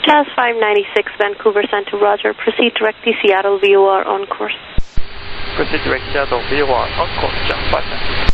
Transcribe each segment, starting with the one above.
Jazz 596, Vancouver Center, roger. Proceed direct to Seattle, VOR on course. Proceed direct Seattle, VOR on course, Jazz 596.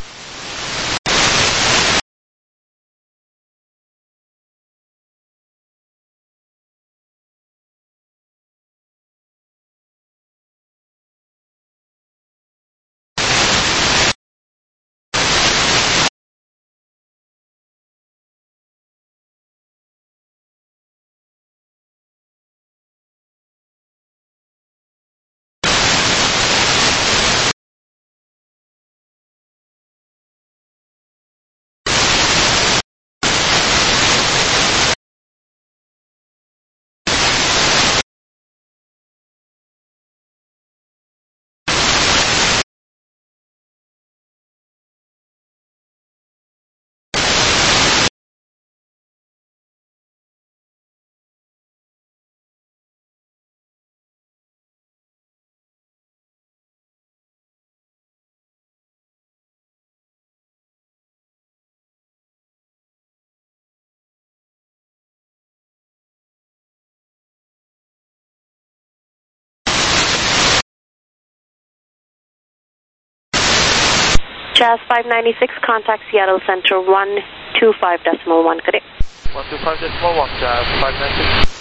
Jazz 596, contact Seattle Center 125.1, good day. 125.1, Jazz 596.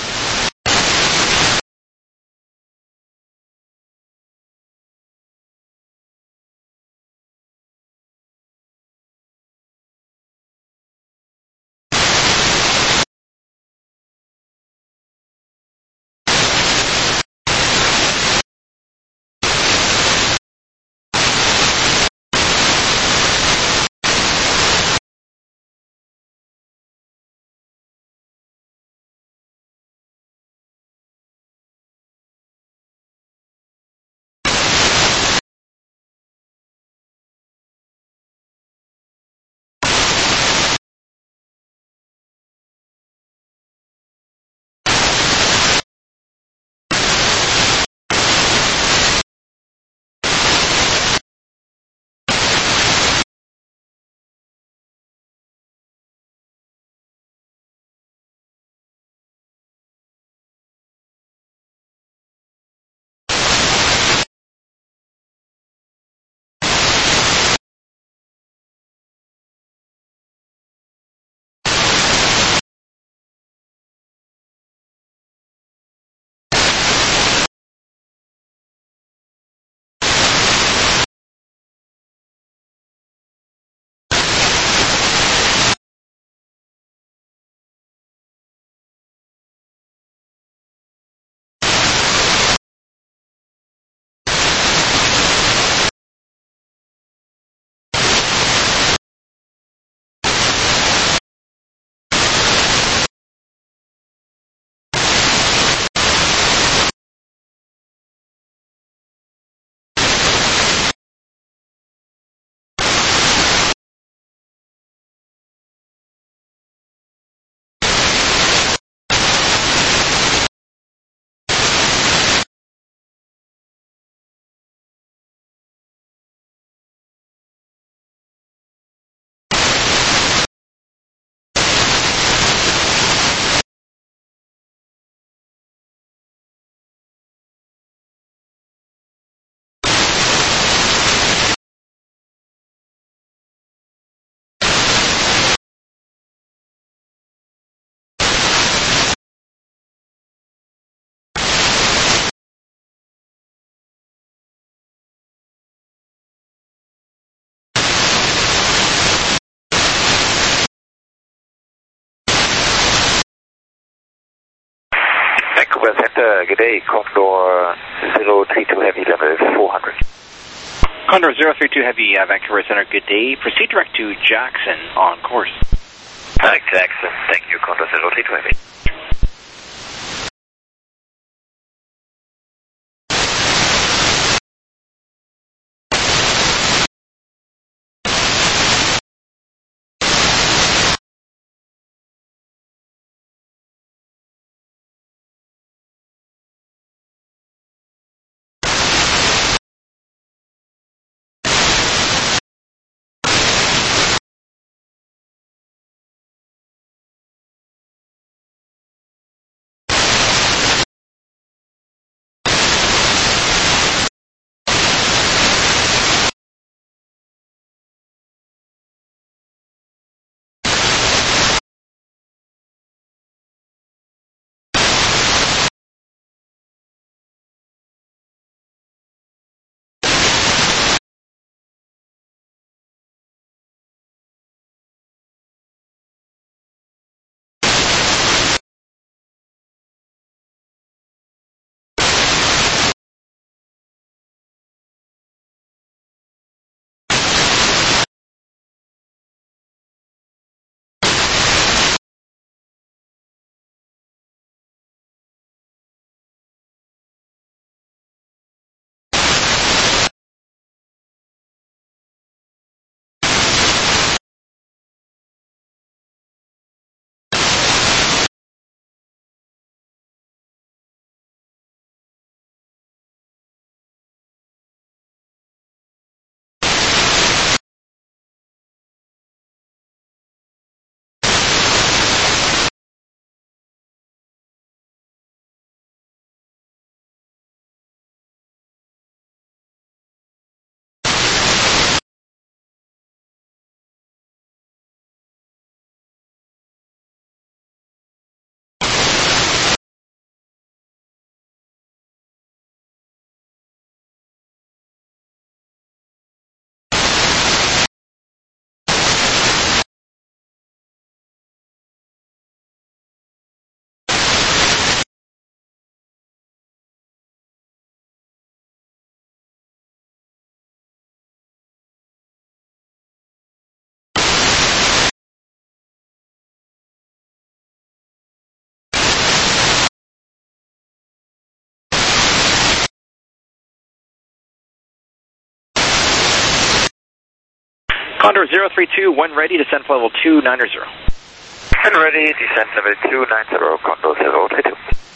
Vancouver Center, good day, Condor 032 Heavy, level 400. Condor 032 Heavy, Vancouver Center, good day. Proceed direct to Jackson on course. Jackson, thank you, Condor 032 Heavy. Condor 032, when ready, descent level 290. And ready, descent level 290, Condor 032.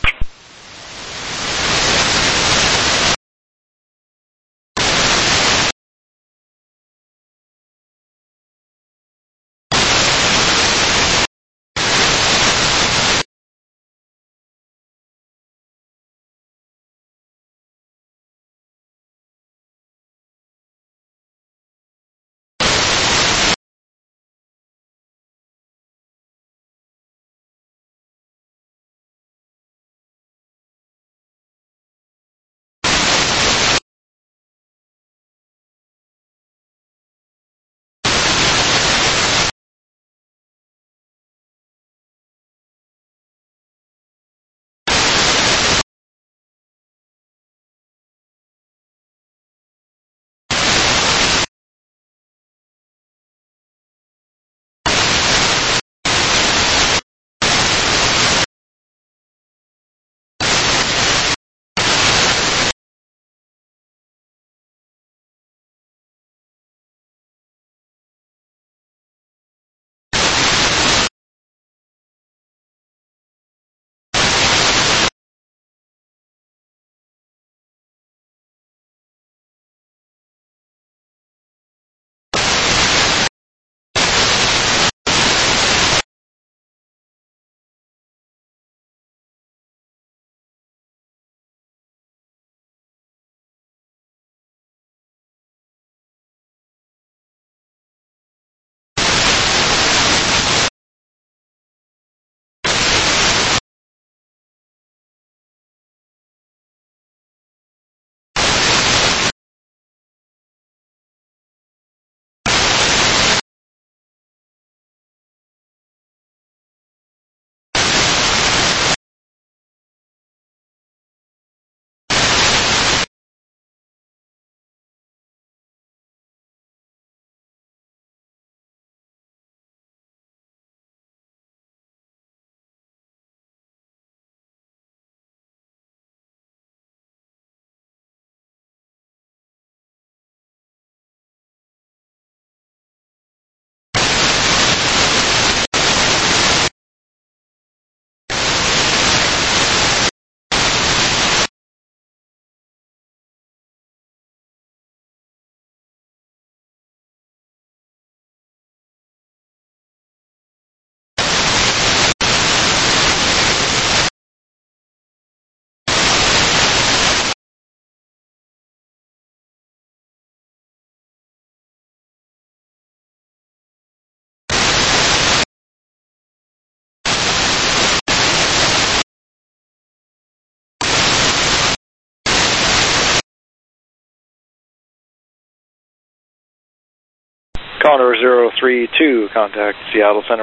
Condor 032, contact Seattle Center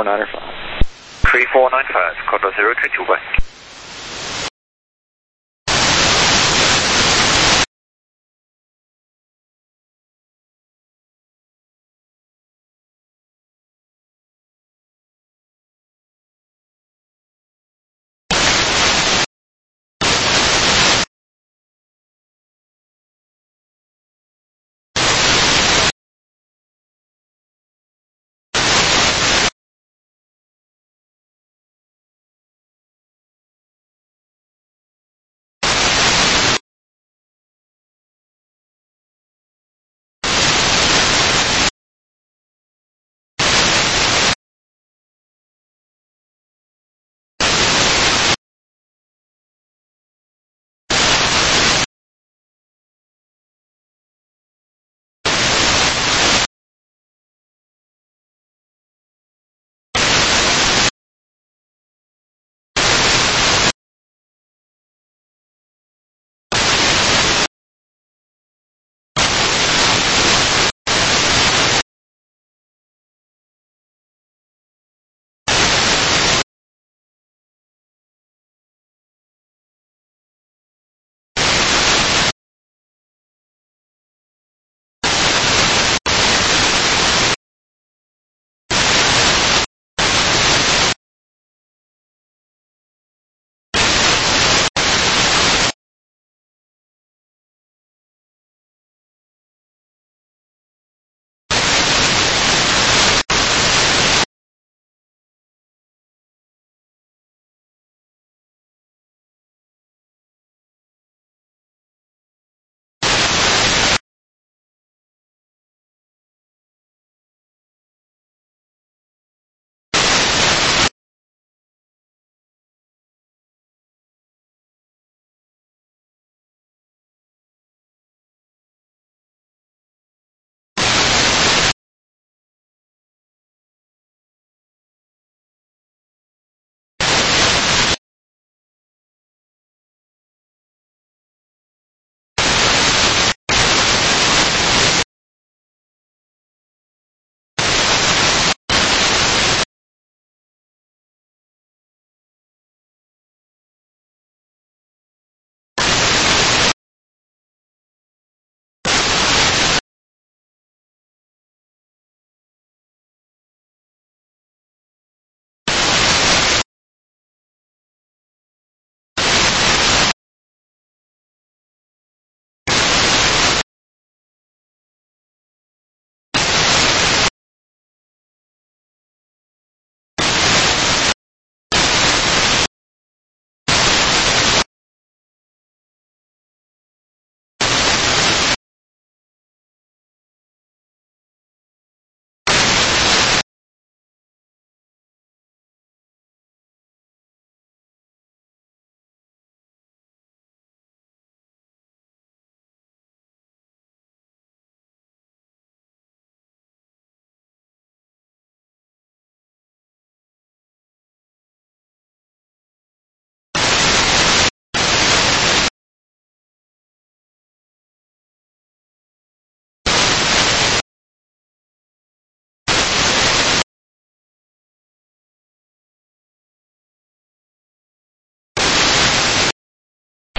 13495. 3495, Condor 032, bye.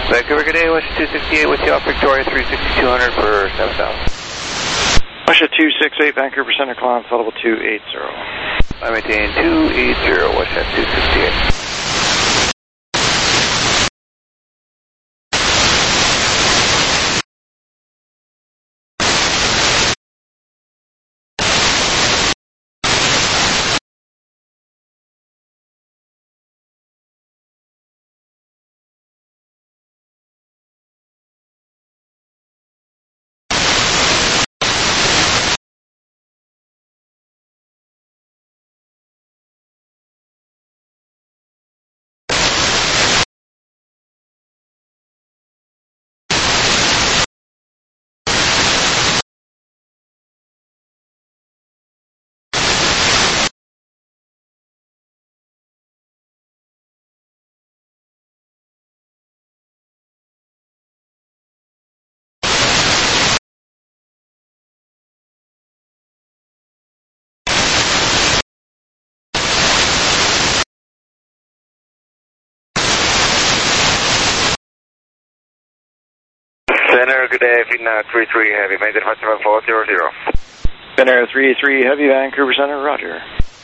Vancouver, good day, West 268 with you off Victoria 36200 for 7000. Russia 268, Vancouver Center, climb flight level 280. I maintain 280, West 268. Center, good day, Finnair 33 Heavy, maintain 57400. Finnair 33 Heavy, Vancouver Center, roger.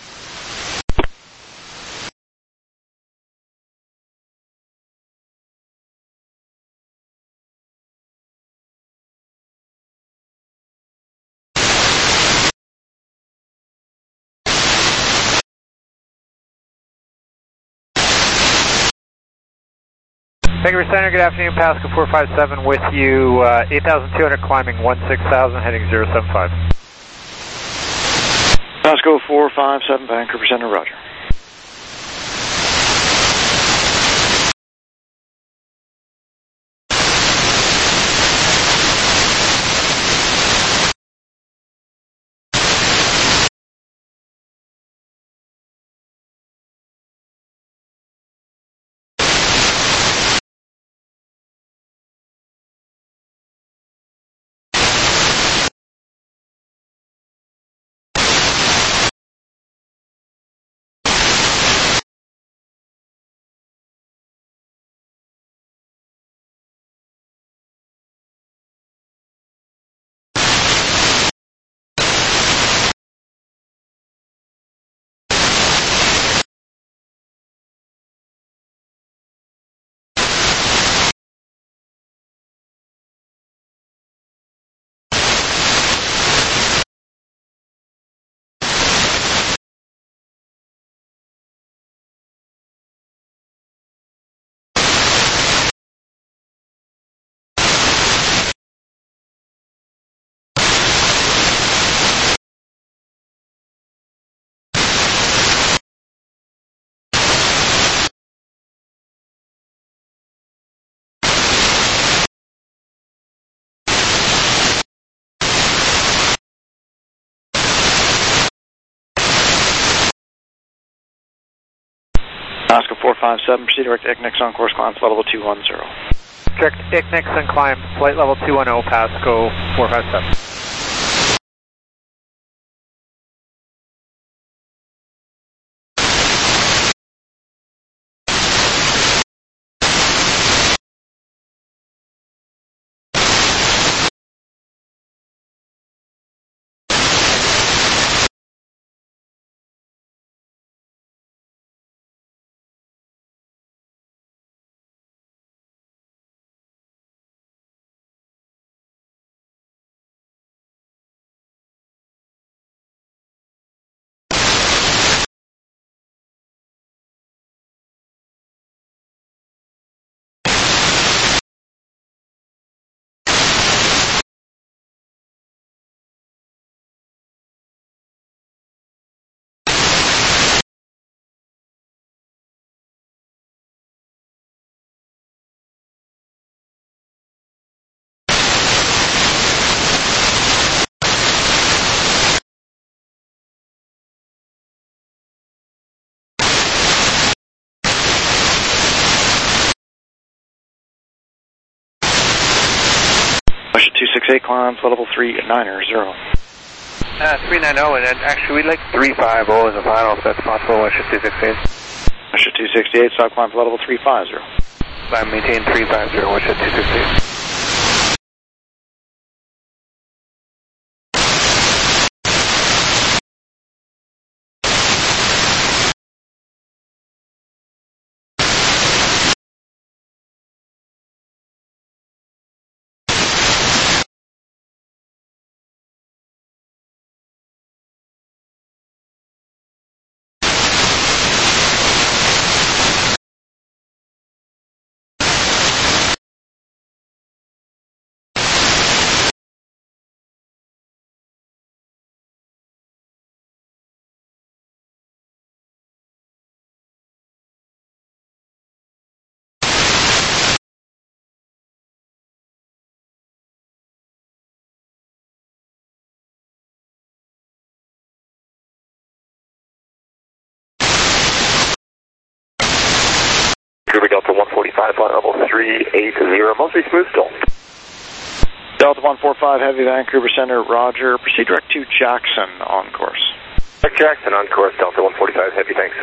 Vancouver Center, good afternoon, Pascal 457 with you, 8,200 climbing 16,000, heading 075. Pascal 457, Vancouver Center, roger. Oscar 457, proceed direct ICNIX on course, climb flight level 210. Direct ICNIX and climb flight level 210, Pascal 457. Russia 268, climb flight level 390. 390, and then actually we'd like 350 as a final, if that's possible, Russia 268. Russia 268, stop climb flight level 350. maintain 350, watch at 268. Cougar Delta 145 on level 380, mostly smooth still. Delta 145 Heavy, Vancouver Center, roger. Proceed direct to Jackson on course. Jackson on course, Delta 145 Heavy, thanks.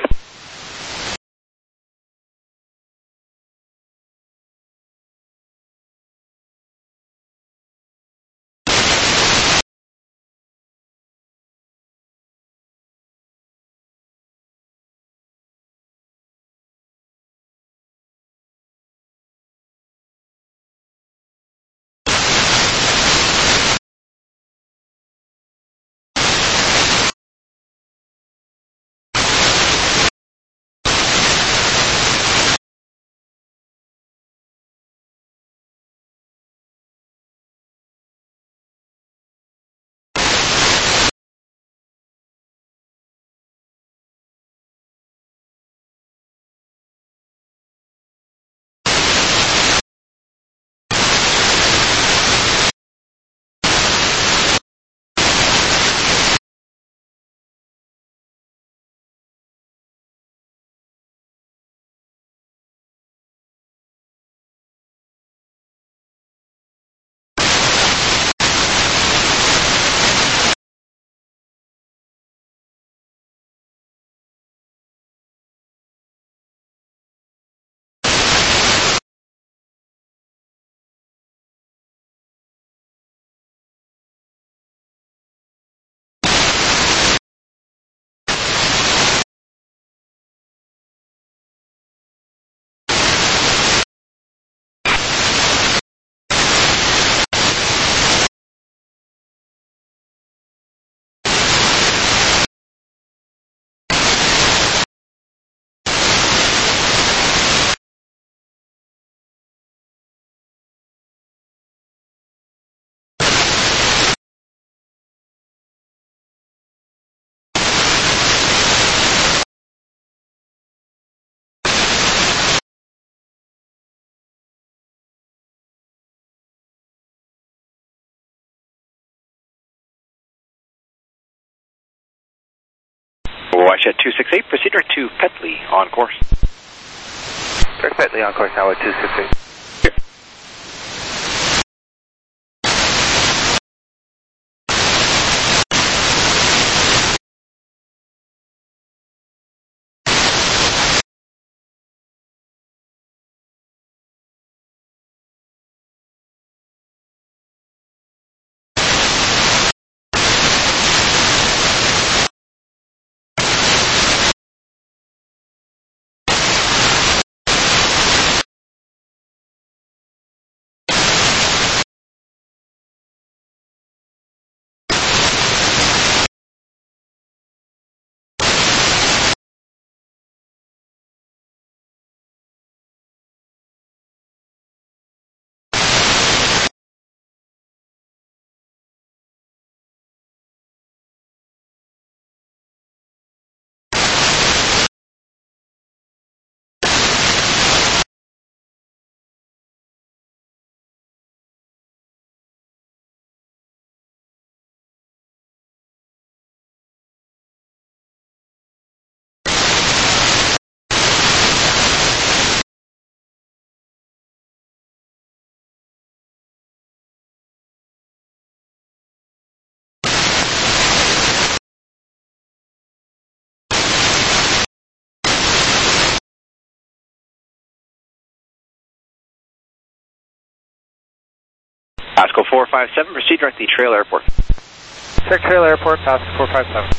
Watch at 268, proceed direct to Petley on course. Direct Petley on course now at 268. Pasco 457, proceed direct to Trail Airport. Direct Trail Airport, Pasco 457.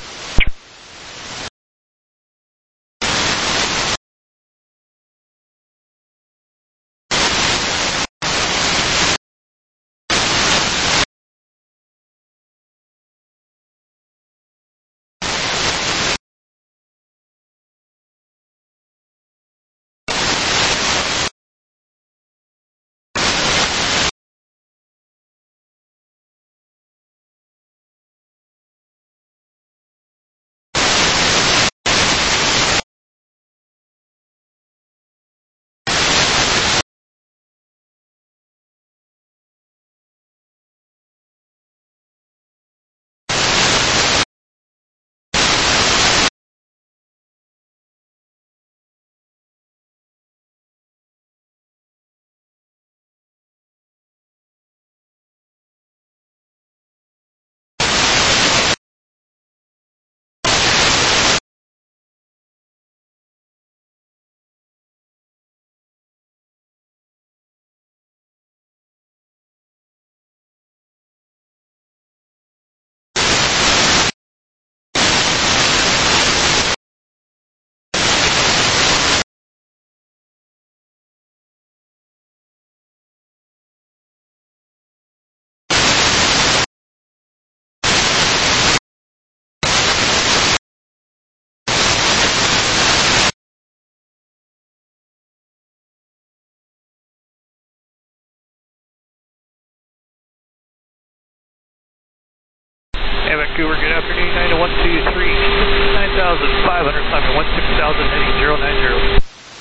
Vancouver, good afternoon, United 123, 9,500, climbing 16,000, heading 090.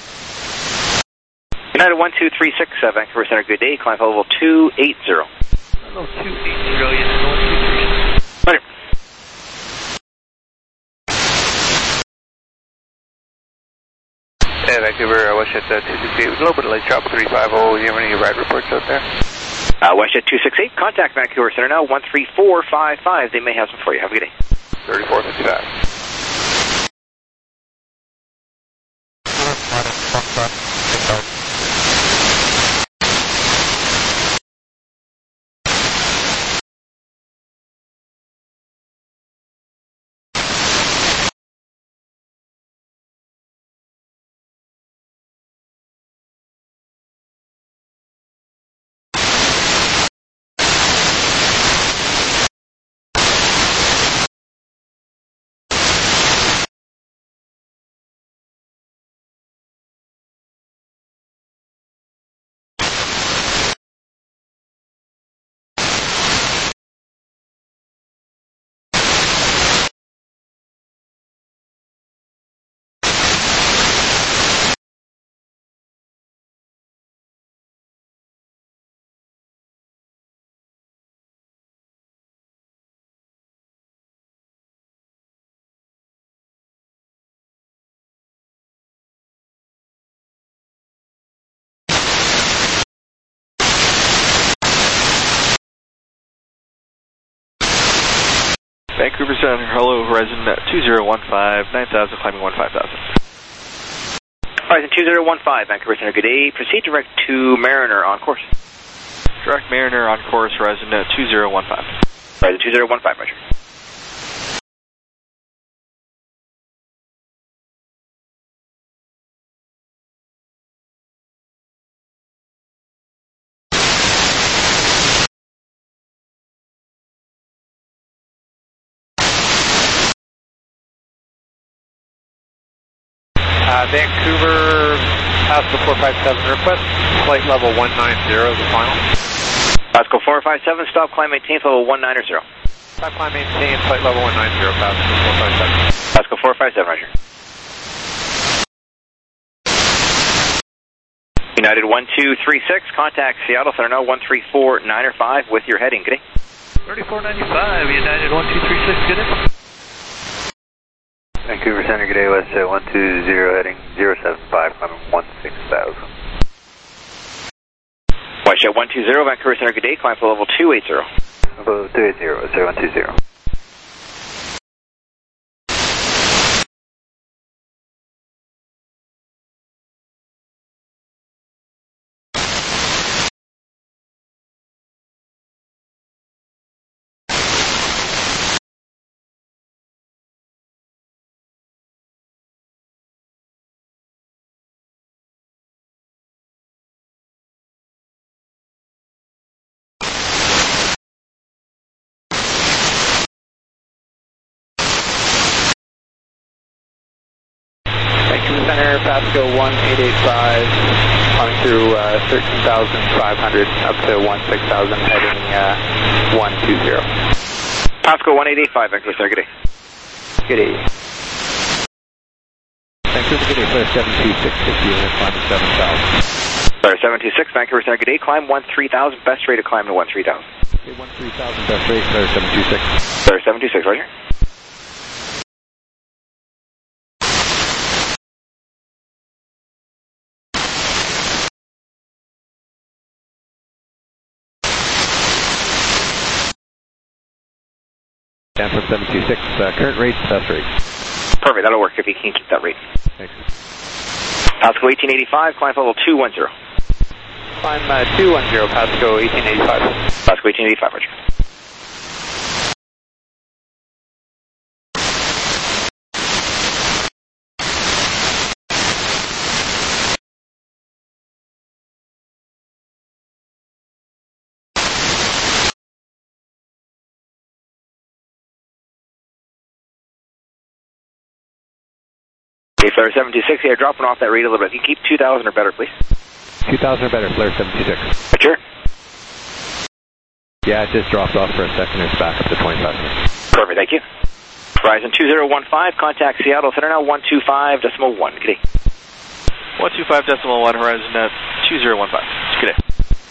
United 1236, Vancouver Center, good day, climb level 280. Level 280, United 123. Roger. Vancouver, WestJet 268, with a little bit of late drop 350, you have any ride reports out there? WestJet 268, contact Vancouver Center now, 13455. They may have some for you. Have a good day. 3455. Vancouver Center, hello, Horizon 2015, 9,000, climbing 15,000. Horizon 2015, Vancouver Center, good day. Proceed direct to Mariner on course. Direct Mariner on course, Horizon 2015. Horizon 2015, Roger. Vancouver, Pasco 457, request flight level 190 is the final. Pasco 457, stop climb, maintain level 190. Stop climb, maintain flight level 190, Pasco 457. Pasco 457, Roger. United 1236, contact Seattle Center now 13495 with your heading. Good day. 3495, United 1236, good day. Vancouver Center, good day, WestJet 120, heading 075, climbing 16,000. WestJet 120, Vancouver Center, good day, climb for level 280. Level 280, WestJet 120. Pasco 1885, on through 13,500 up to 16,000, heading 120. Pasco 1885, Vancouver Center, good day. Good day. Vancouver, good day, Flare 726, if you climb to 7,000. Flare 726, Vancouver Center, good day, climb 13,000, best rate of climb to 13,000. Okay, 13,000, best rate, Flare 726. Flare 726, roger. Stanford 726, current rate, best rate. Perfect, that'll work if you can keep that rate. Thanks. Pasco 1885, climb level 210. Climb 210, Pasco 1885. Pasco 1885, roger. Okay, Flare 726, yeah, dropping off that rate a little bit. If you keep 2,000 or better, please. 2,000 or better, Flare 726. Sure. Yeah, it just dropped off for a second. It's back up to 25 minutes. Perfect, thank you. Horizon 2015, contact Seattle Center now, 125.1. Good day. 125.1, Horizon 2015. Good day.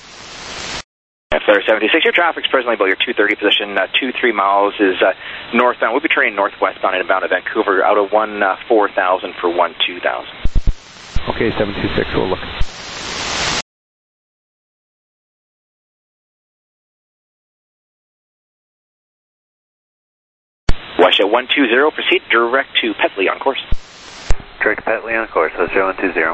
Flare 76, your traffic's presently about your 230 position, 23 miles is northbound. We'll be turning northwestbound and inbound to Vancouver out of 4,000 for 12,000. Okay, 726, we'll look. Wash at 120, proceed direct to Petley on course. Direct Petley on course, let's go 120.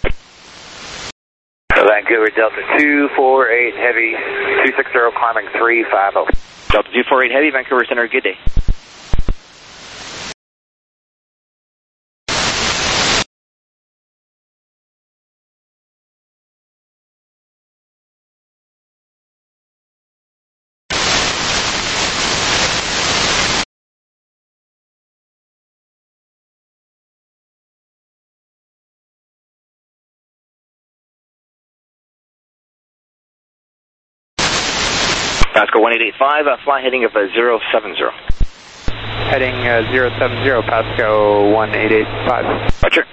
Vancouver Delta 248 Heavy, 260 climbing 350. Delta 248 Heavy, Vancouver Center, good day. Pasco 1885, fly heading of 070. Heading 070, Pasco 1885. Roger.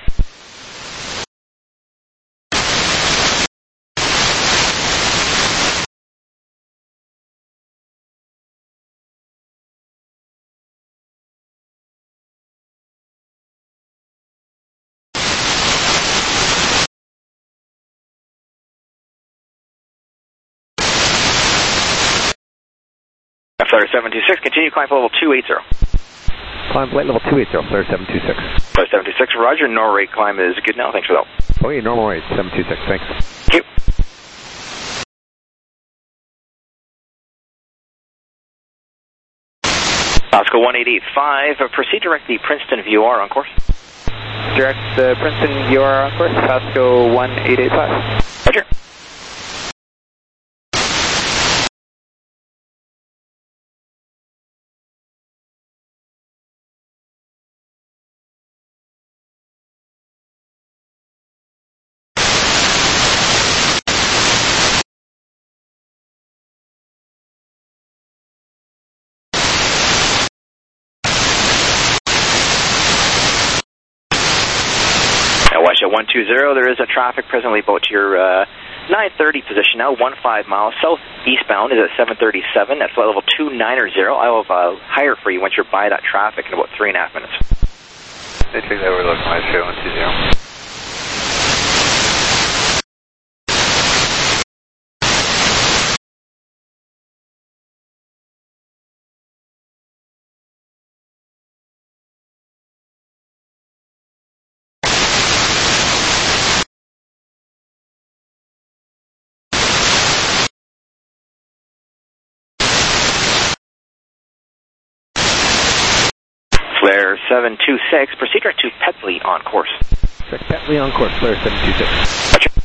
Flare 726, continue climb level 280. Climb flight level 280, Flare 726. Flare 726, roger, normal rate climb is good now, thanks for that. Okay, normal rate, 726, thanks. Thank you. Pasco 1885, proceed directly Princeton VOR on course. Direct Princeton VOR on course, Pasco 1885. Roger. Watch at 120, there is a traffic presently about your 930 position now, 15 miles. Southeastbound is at 737 at flight level 290. I will hire for you once you're by that traffic in about 3.5 minutes. They take that overlook, my show 120. Flare 726, proceed direct to Petley on course. Petley on course, Flare 726. Roger.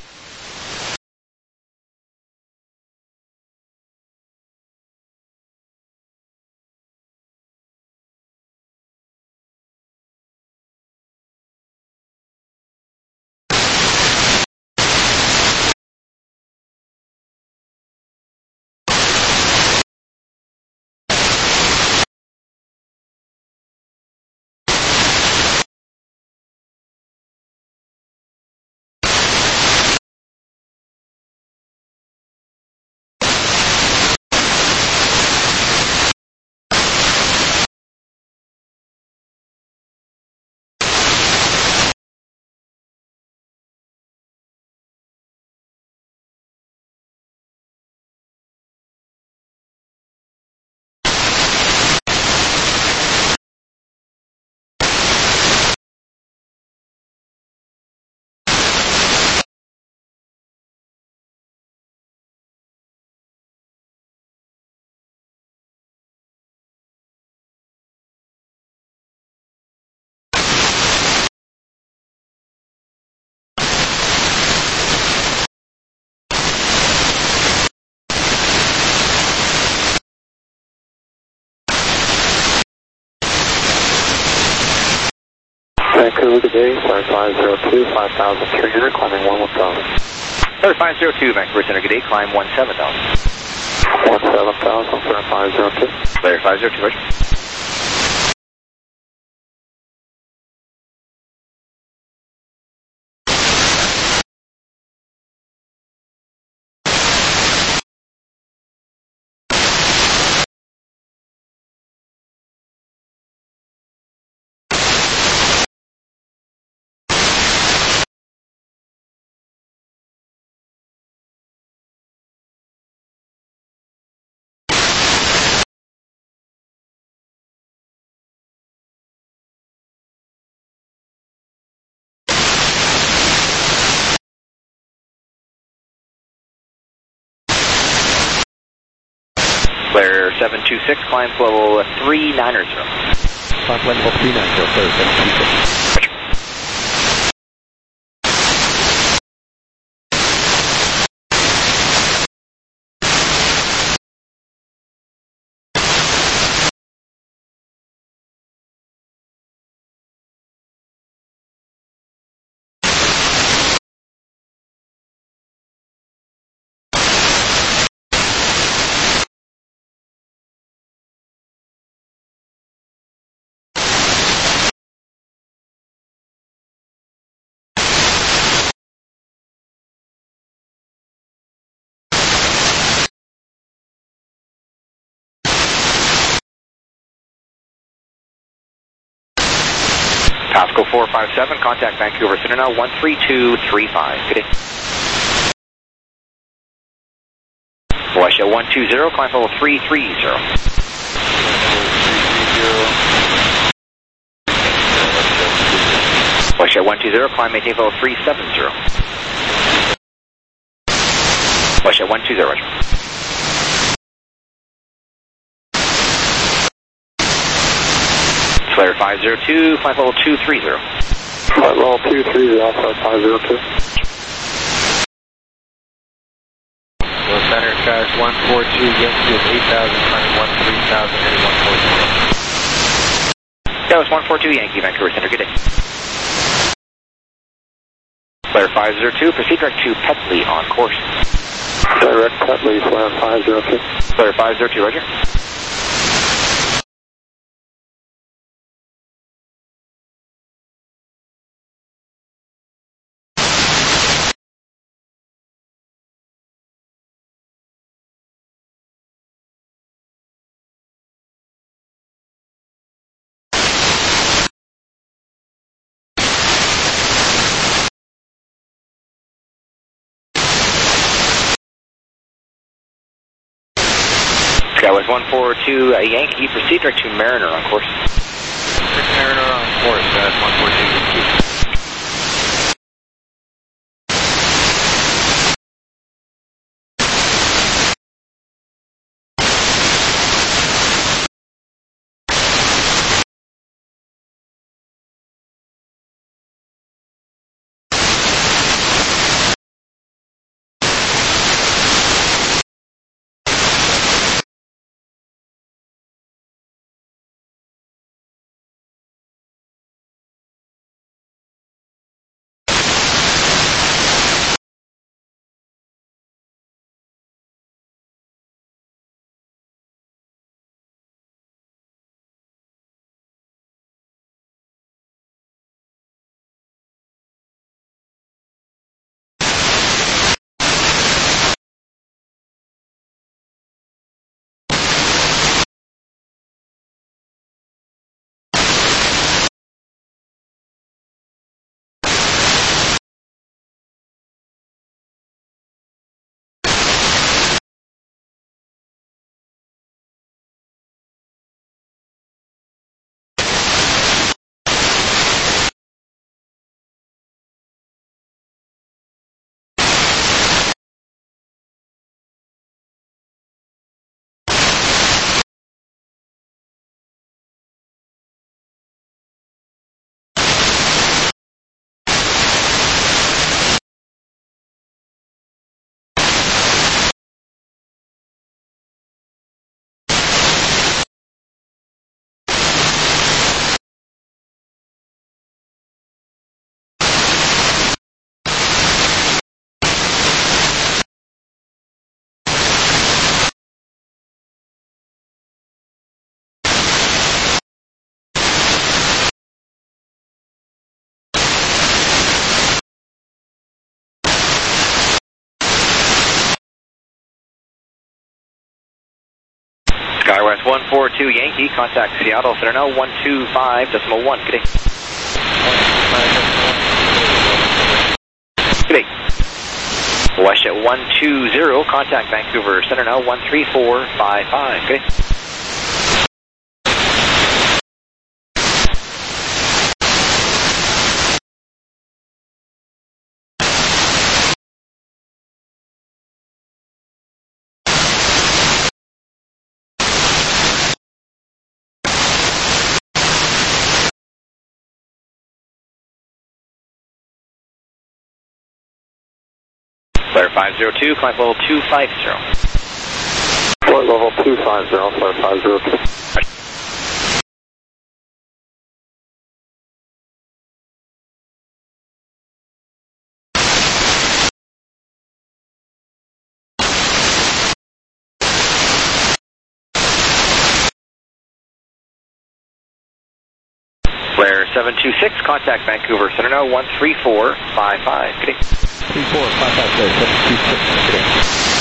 Vancouver today, flight 502, 5,300, climbing 11,000. Clear 502, Vancouver Center, good day, climb 17,000. 17,000, clear 502. Clear 502, Roger. Clear 726, climb level 390. Climb level 390, clear 726. Pasco 457, contact Vancouver Center now, 13235. Good day. Wash at 120, climb level 330. Wash at 120, climb maintain level 370. Wash at 120, Roger. Flare 502, climb level 230. Flight level 230, flight 502. Well, center crash 142, Yankee is 8,000, climbing 13,000, heading 140. That was 142 Yankee, Vancouver Center, good day. Flare 502, proceed direct to Petley on course. Direct Petley, flare 502. Flare 502, Roger. Skywest 142 Yankee, proceed direct to Mariner on course. Mariner on course, that's 142 Yankee. SkyWest 142 Yankee, contact Seattle Center now, 125.1. Good day. Good day. WestJet 120, contact Vancouver Center now, 13455. Good day. Flare 502, climb level 250. Flight level 250, Flare 502. Flare 726, contact Vancouver Center now, 13455. Good day. 34, contact Flare 726. Good day.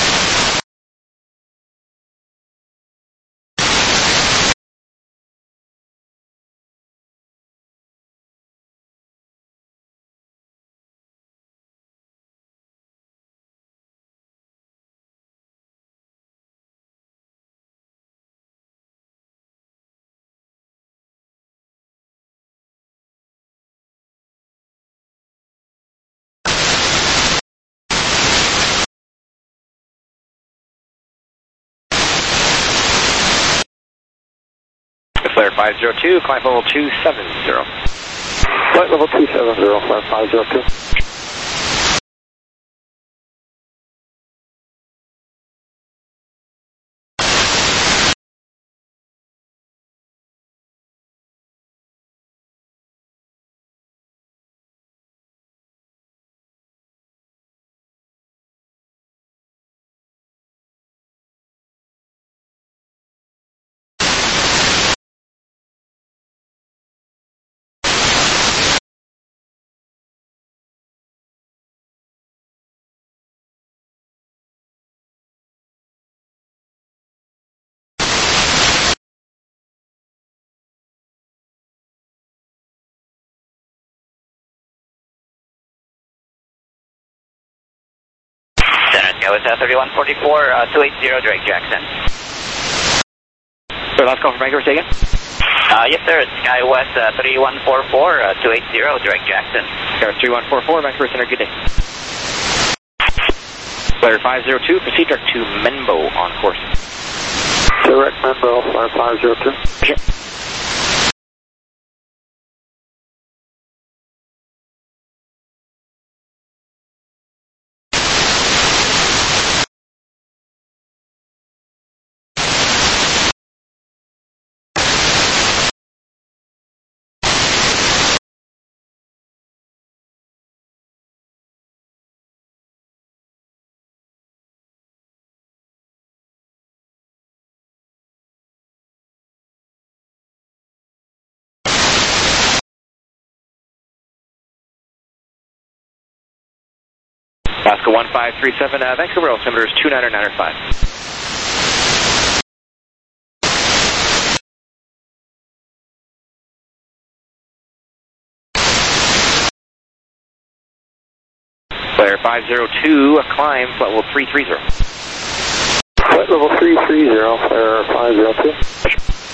Flare 502, climb level 270. Flight level 270, Flare 502. SkyWest 3144, 280, direct Jackson. So last call from Vancouver, say again? Yes, sir. It's SkyWest 3144, 280, direct Jackson. SkyWest 3144, Vancouver Center, good day. Flare 502, proceed direct to Menbo on course. Direct Menbo, Flare 502. Sure. Alaska 1537, Vancouver, altimeter is 2995. Flare 502, climb, flight level 330. Flight level 330, Flare 502.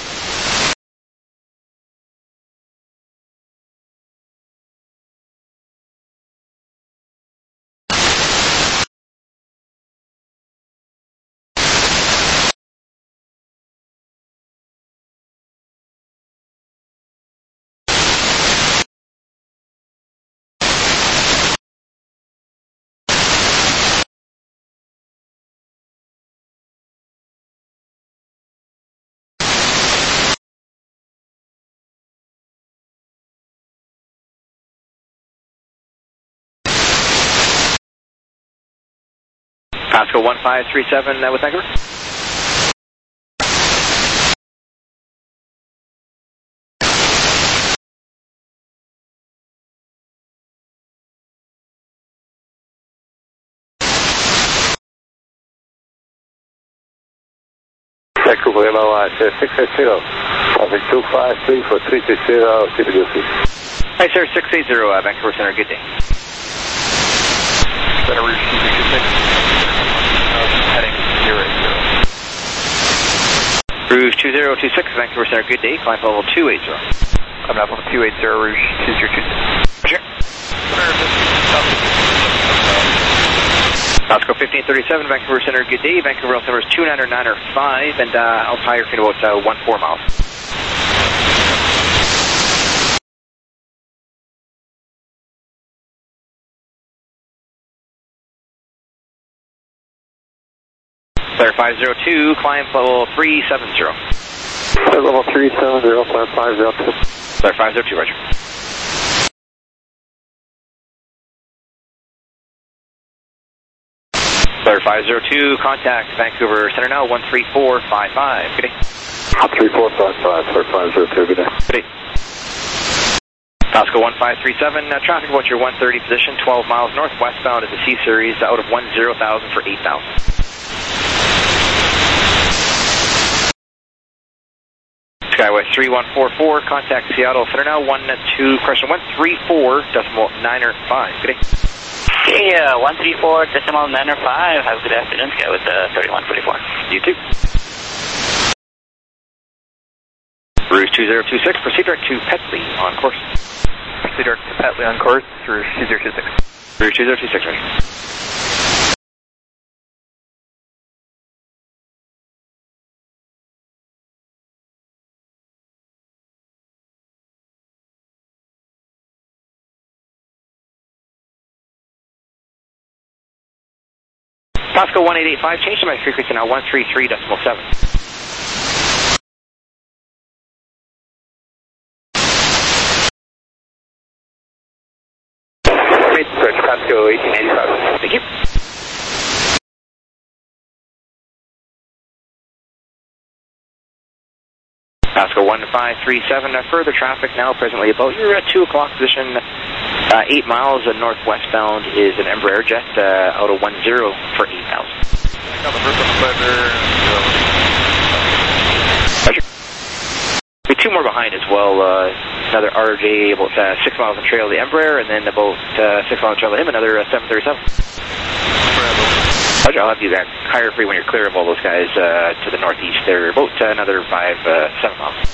Pasco 1537 with Vancouver. Vancouver Vancouver, MLI 680, traffic 253 for 360, TWC. Hi, sir, 680, Vancouver Center, good day. Center Rouge 226, heading 080. Rouge 2026, Vancouver Center, good day, climb level 280. I'm up level 280, Rouge 2026. Sure. Pasco 1537, Vancouver Center, good day. Vancouver altimeter is 299.5, and I'll tie your feet about 14 miles. Clear 502, climb level 370. Level 370, climb 502. Clear 502, roger. Clear 502, contact Vancouver Center now, 13455. Good day. 13455, clear 502, good day. Good day. Pasco 1537, traffic about your 130 position, 12 miles northwestbound is the C Series, out of 10,000 for 8,000. Skywest 3144, contact Seattle Center now, 134.95. Good day. Okay, 134.95. Have a good afternoon, Skywest 3144. You too. Rouge 2026, proceed direct to Petley on course. Proceed direct to Petley on course, Rouge 2026. Rouge 2026, ready. Pasco 1885, change to my frequency now, 133.7. Search Pasco 1885. Thank you. Pasco 1537, further traffic now, presently about your 2 o'clock position, 8 miles northwestbound is an Embraer jet, out of 10 for 8,000. Be 2 more behind as well, another RJ about 6 miles on trail of the Embraer, and then about 6 miles on trail of him, another 737. I'll have you that higher free when you're clear of all those guys to the northeast. They're about another 7 miles.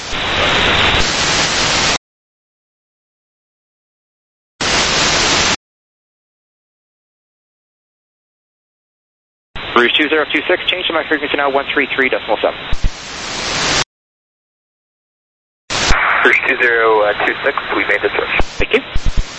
Rouge 2026, change to my frequency now, 133.7. Rouge 2026, we made the switch. Thank you.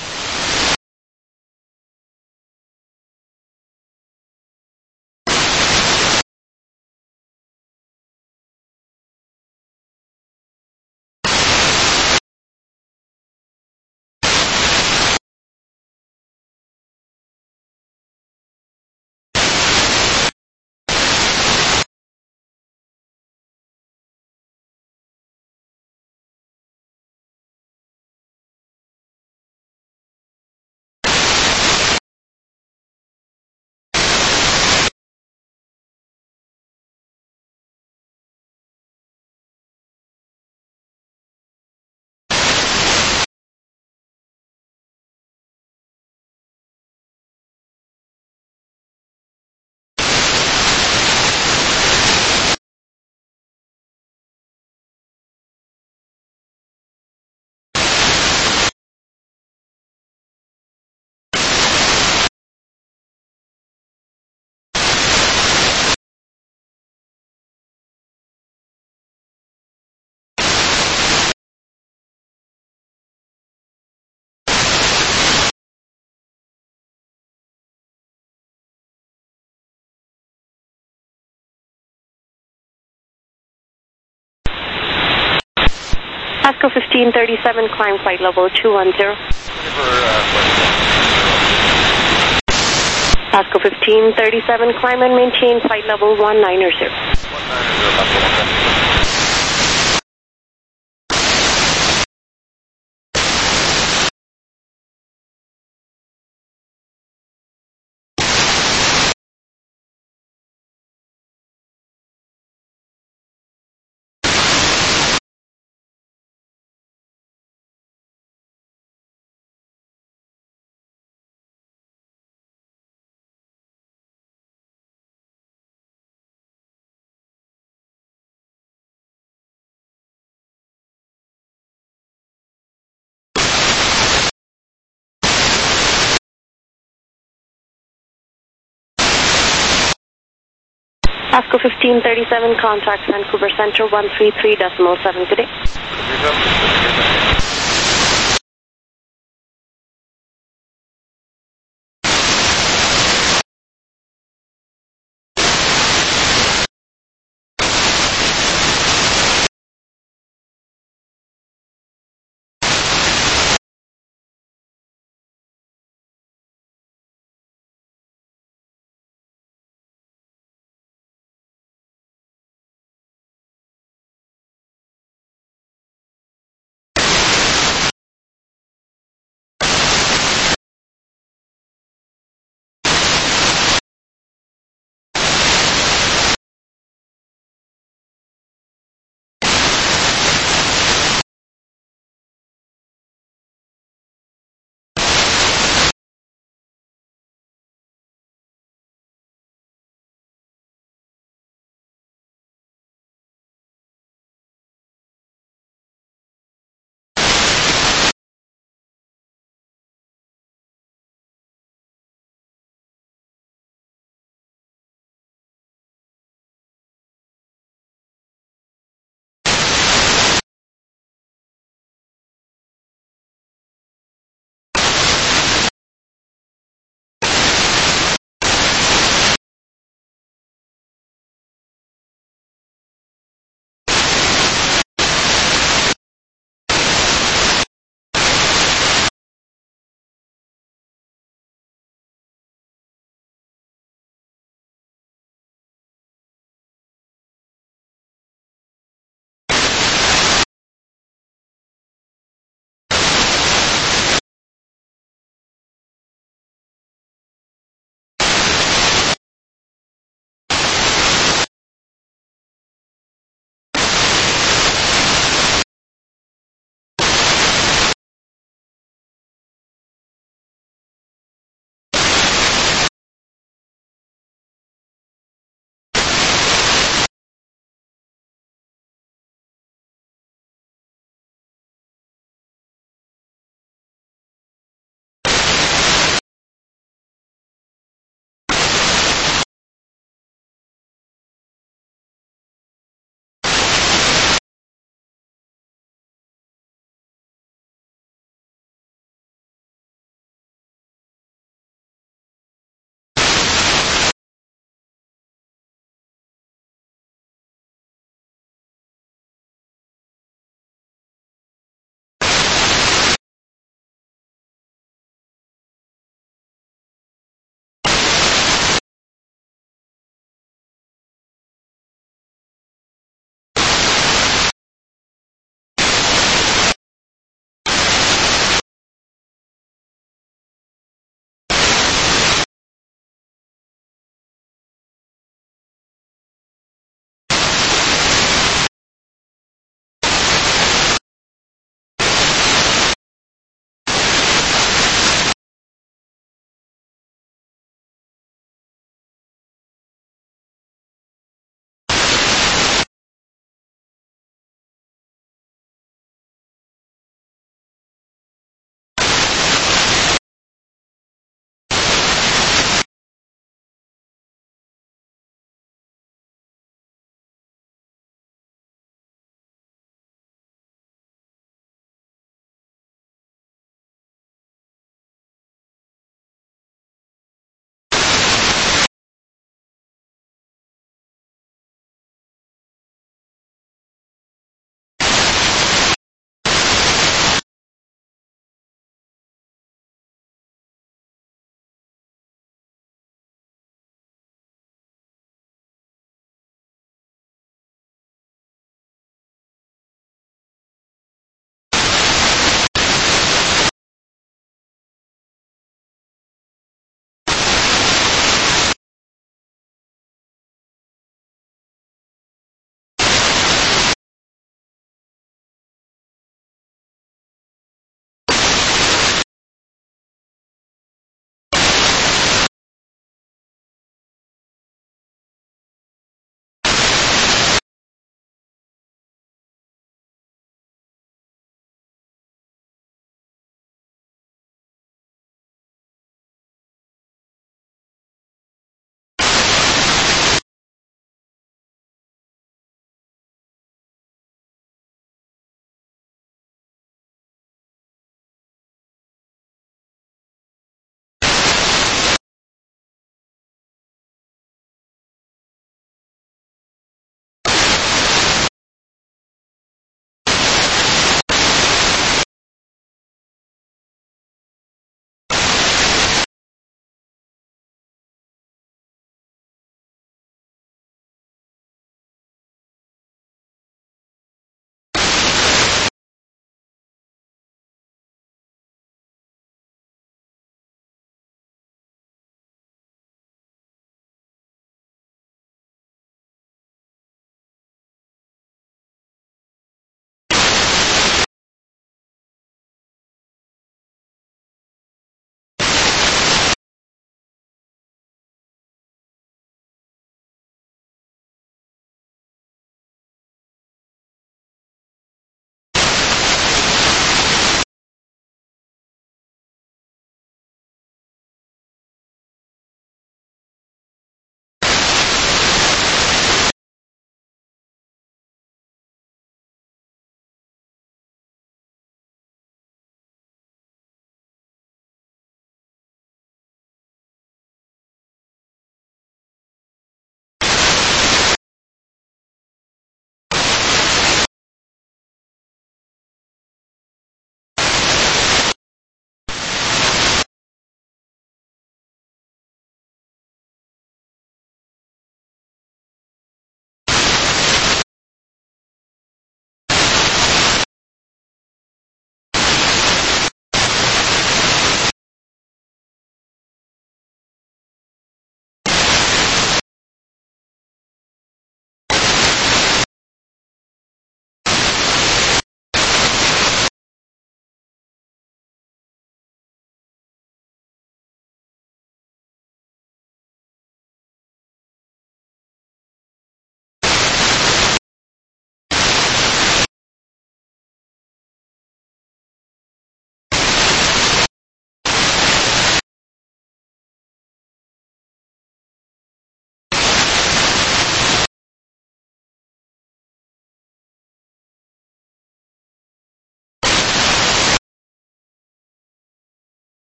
Pasco 1537, climb flight level 210. Pasco 1537, climb and maintain flight level 190. Pasco 1537, contact Vancouver Center 133.7 today.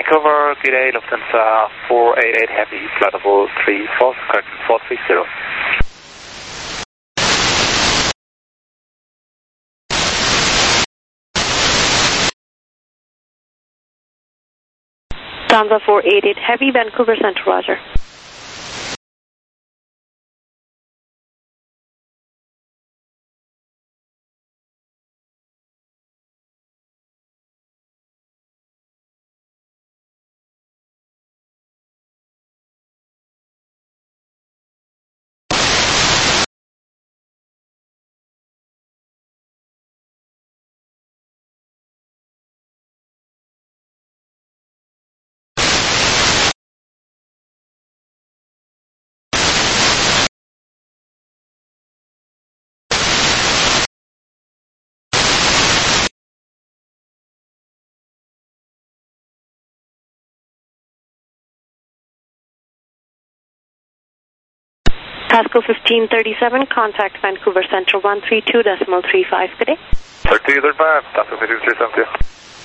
Vancouver, good day, Lufthansa 488 Heavy, flight level 3 false, correction 430. Lufthansa 488 Heavy, Vancouver Center, roger. Pasco 1537, contact Vancouver Central 132.35, good day. 3235, Pasco 1537.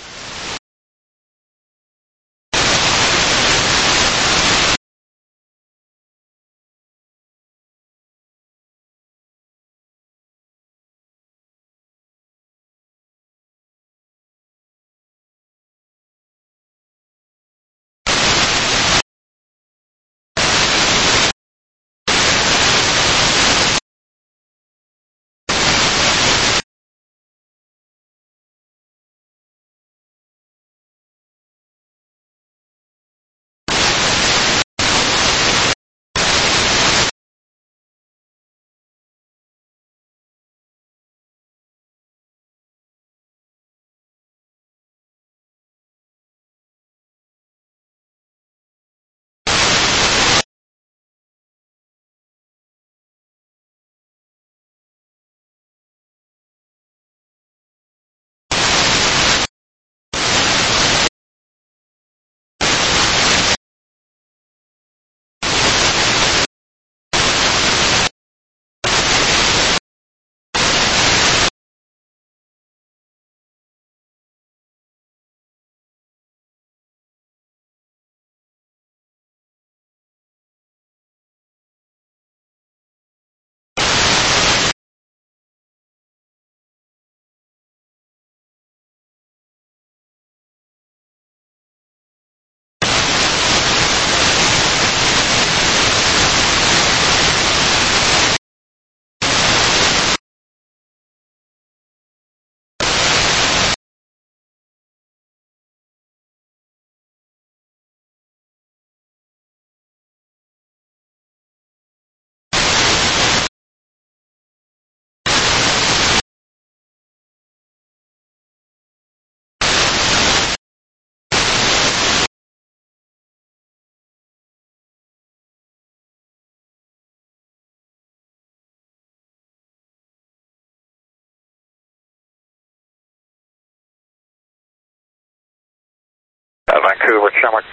Vancouver, Shamrock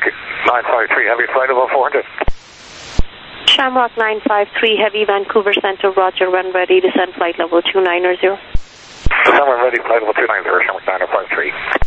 953 Heavy, flight level 400. Shamrock 953 Heavy, Vancouver Center, roger, when ready, descend flight level 290. Shamrock ready, flight level 290, Shamrock 953.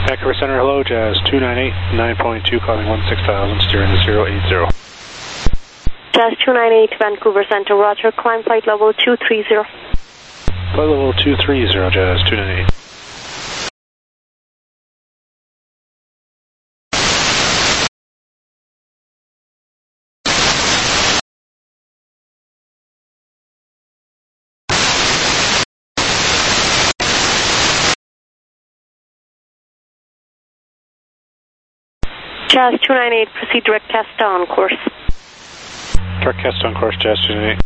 Vancouver Center, hello, Jazz 298, 9.2, calling 16,000, steering to 080. Jazz 298, Vancouver Center, Roger, climb flight level 230. Flight level 230, Jazz 298. Jazz 298, proceed direct cast down course. Direct cast on course, Jazz 298.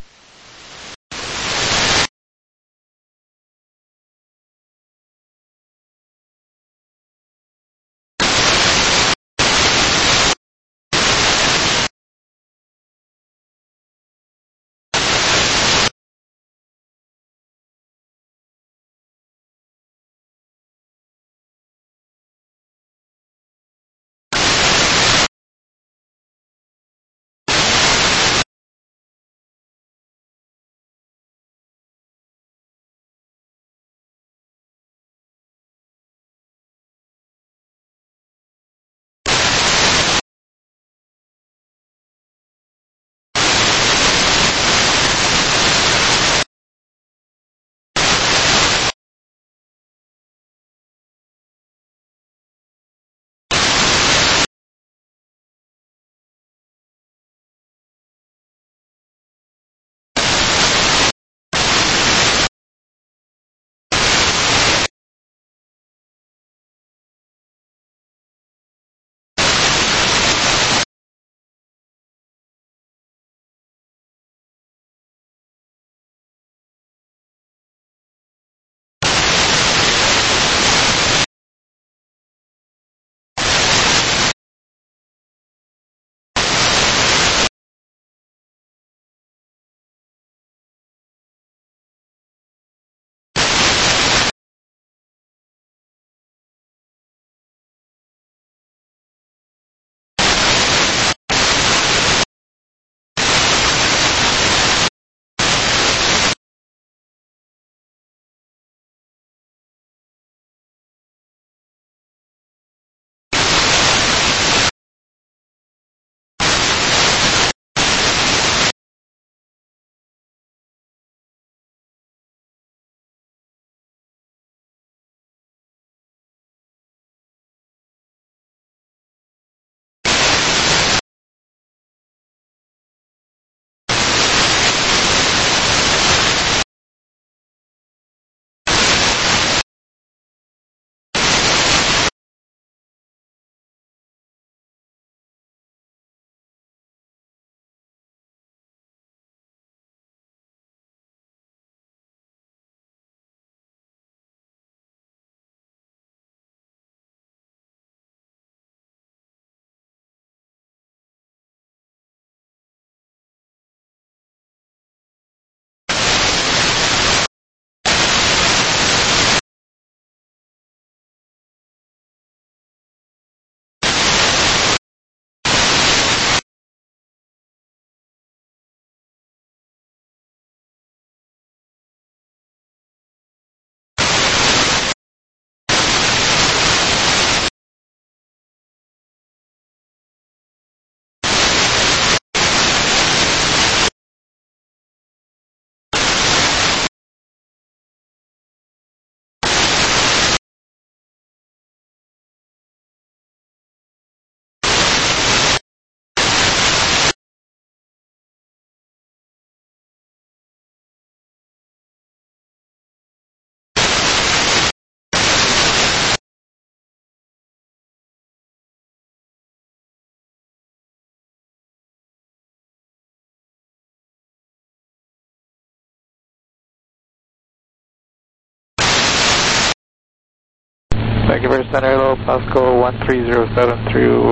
Vancouver Center, hello, Pasco 1307 through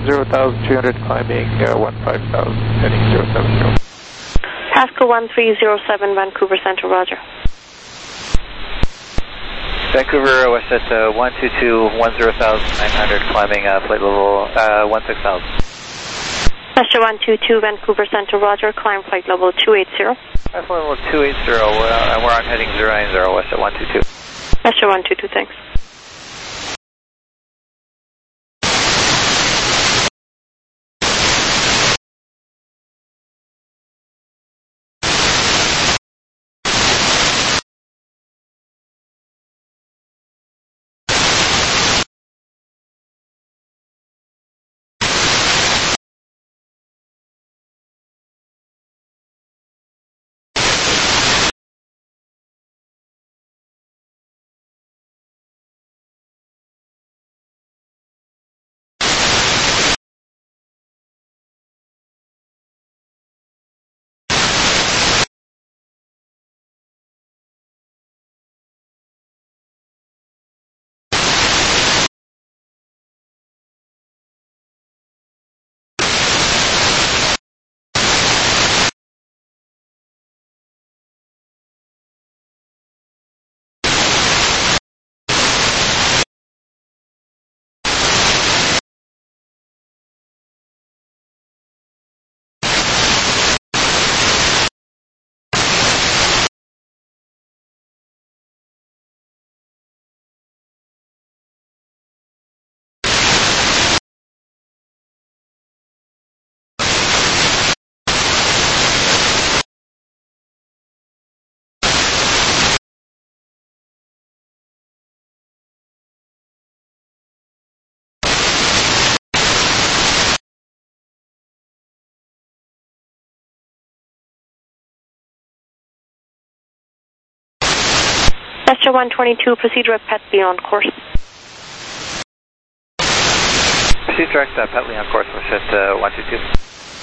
10,200, climbing 15,000, heading 070. Pasco 1307, Vancouver Center, Roger. Vancouver, West at 122, 10,900, climbing flight level 16,000. Pasco 122, Vancouver Center, Roger, climb flight level 280. Flight level 280, where I'm heading 090, West at 122. Pasco 122, thanks. Vesta 122, proceed direct Petley on course. Proceed direct Petley on course with shift 122.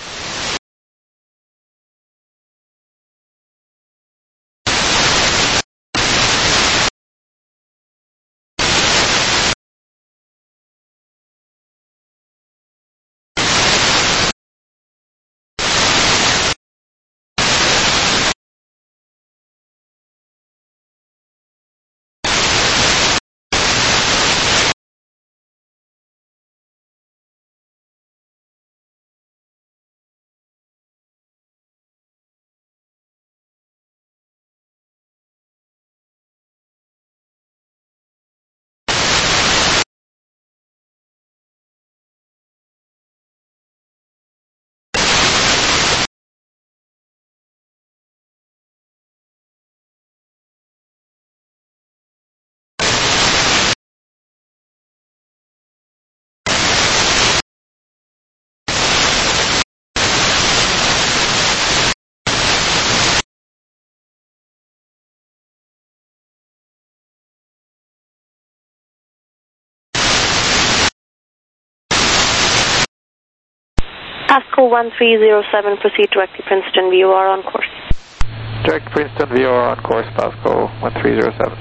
Pasco 1307, proceed direct to Princeton, VOR on course. Direct Princeton, VOR on course, Pasco 1307.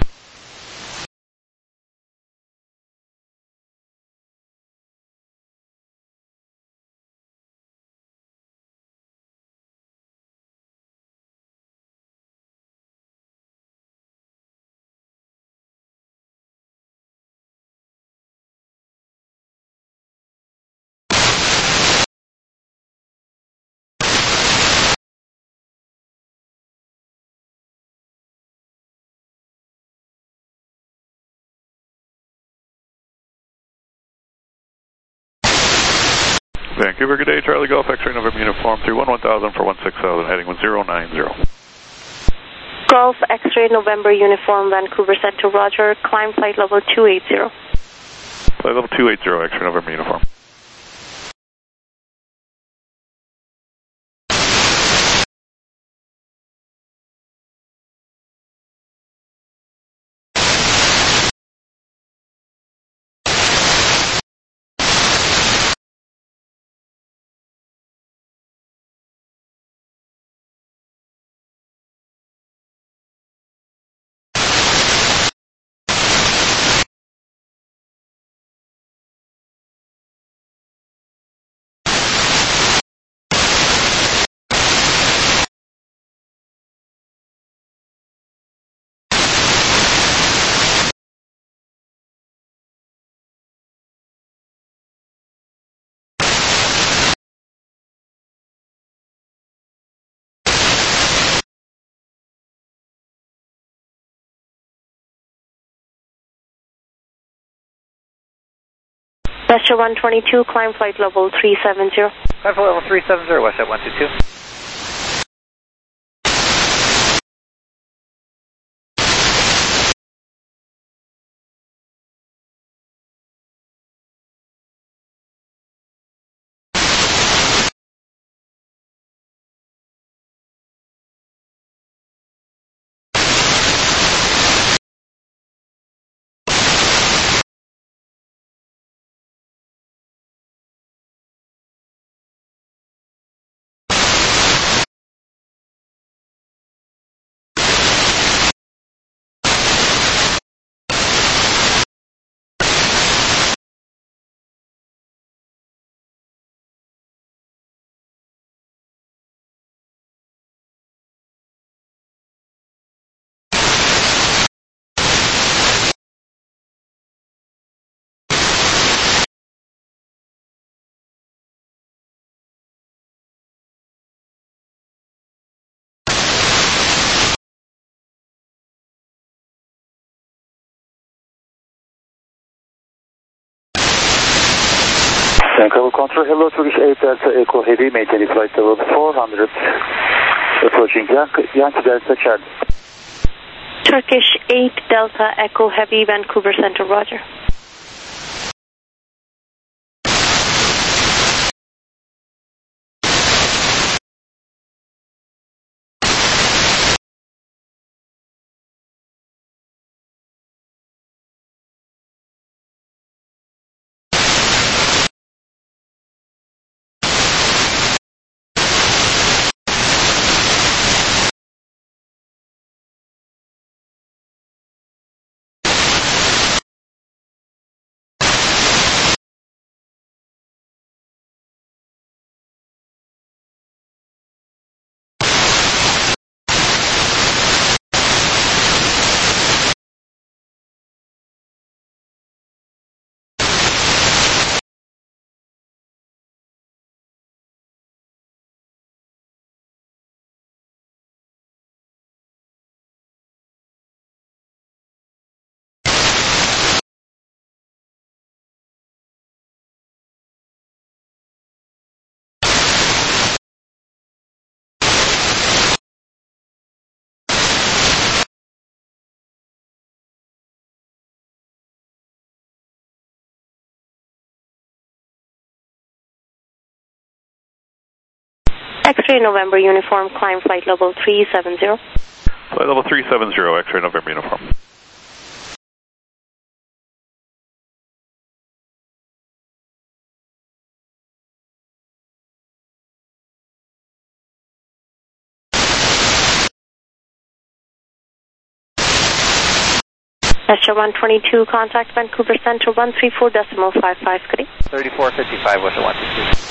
Vancouver, good day. Charlie Golf, X-ray November uniform 311,000 for 16,000, heading 1090. Golf X-ray November uniform, Vancouver Center, Roger. Climb flight level 280. Flight level 280, X-ray November uniform. Vesta 122, climb flight level 370. Climb flight level 370, West 122. Vancouver Control, hello, Turkish 8 Delta Echo Heavy, maintain flight level 400, approaching Yankee Delta Charlie. Turkish 8 Delta Echo Heavy, Vancouver Center, Roger. X-ray November uniform, climb flight level 370. Flight level 370, X-ray November uniform. Astro 122, contact Vancouver Center 134.55, good day. 3455 with the 122.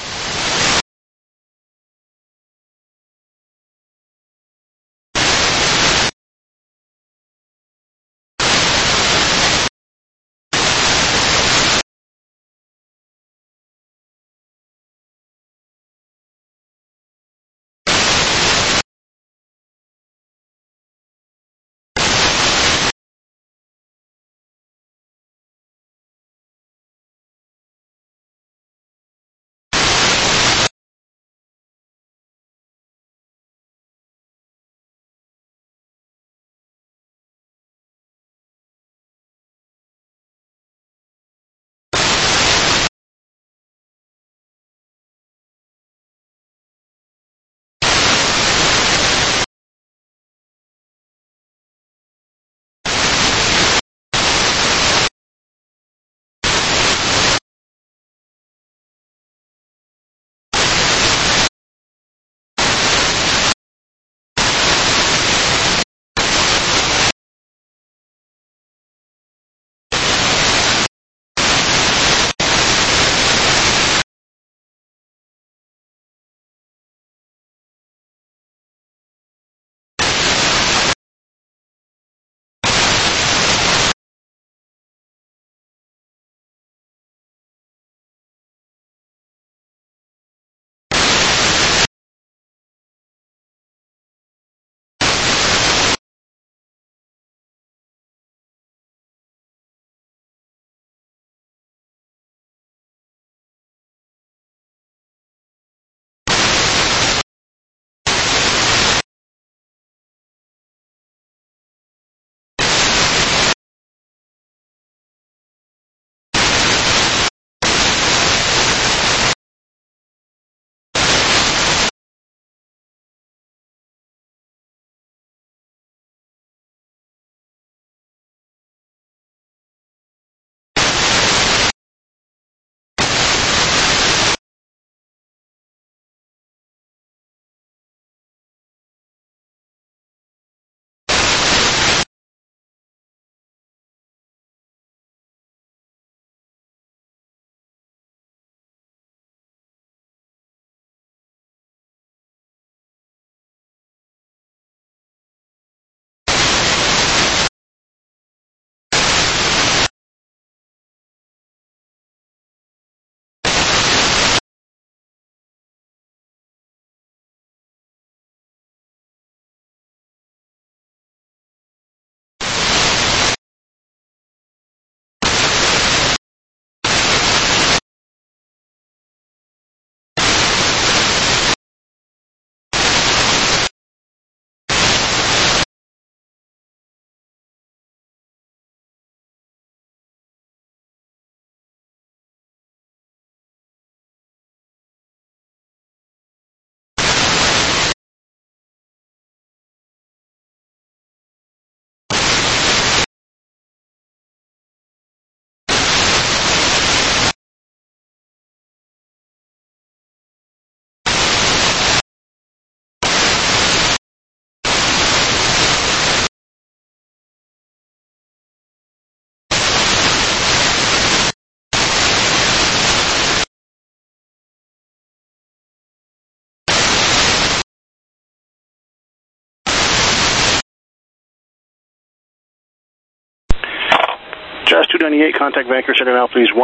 Jazz 298, contact Vancouver Center now, please,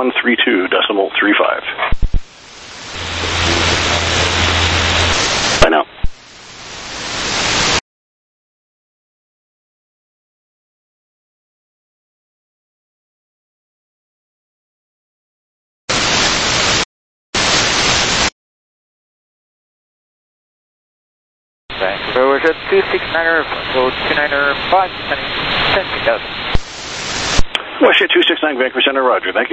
132.35. Bye now. Vancouver, we're at 269er, so 295, 10,000. Westjet 269, Vancouver Center, roger, thank you.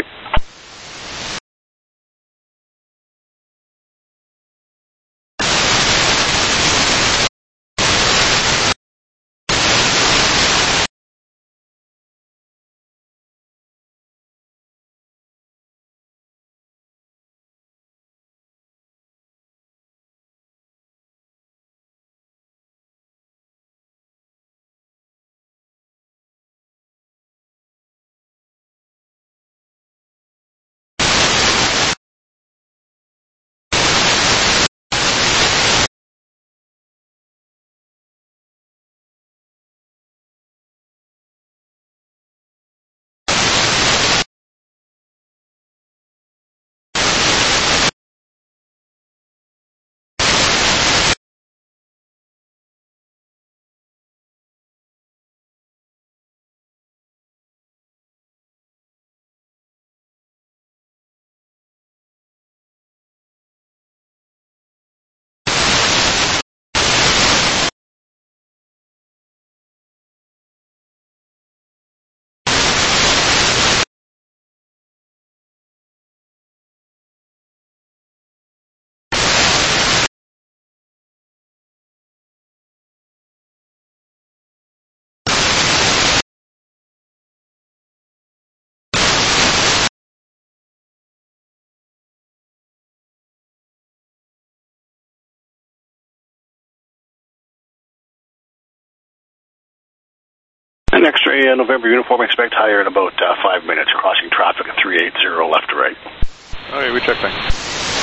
X-ray November uniform, expect higher in about 5 minutes, crossing traffic at 380 left to right. Okay, we check, thanks.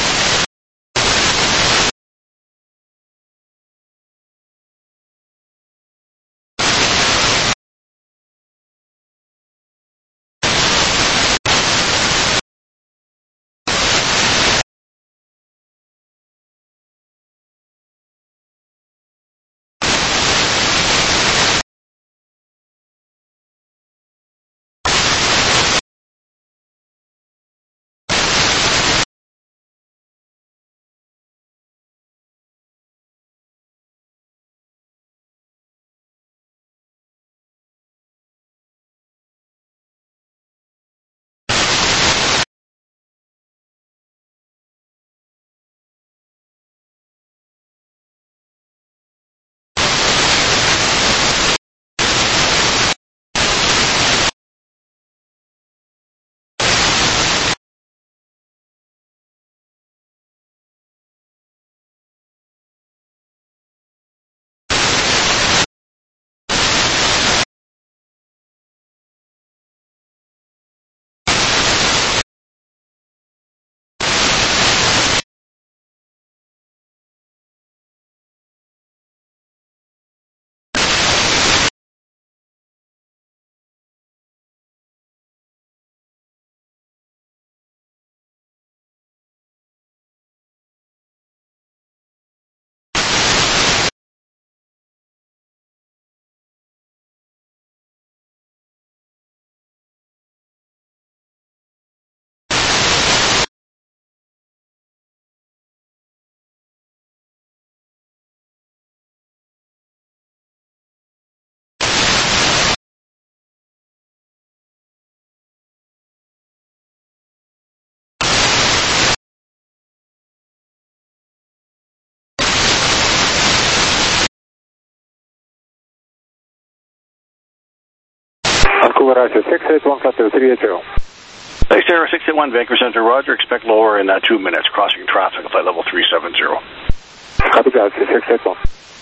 Vancouver, Roger, 681, flight level 380. Thanks, Sarah, 681, Vancouver Center, Roger, expect lower in 2 minutes, crossing traffic, flight level 370. Copy, Galaxy, 681.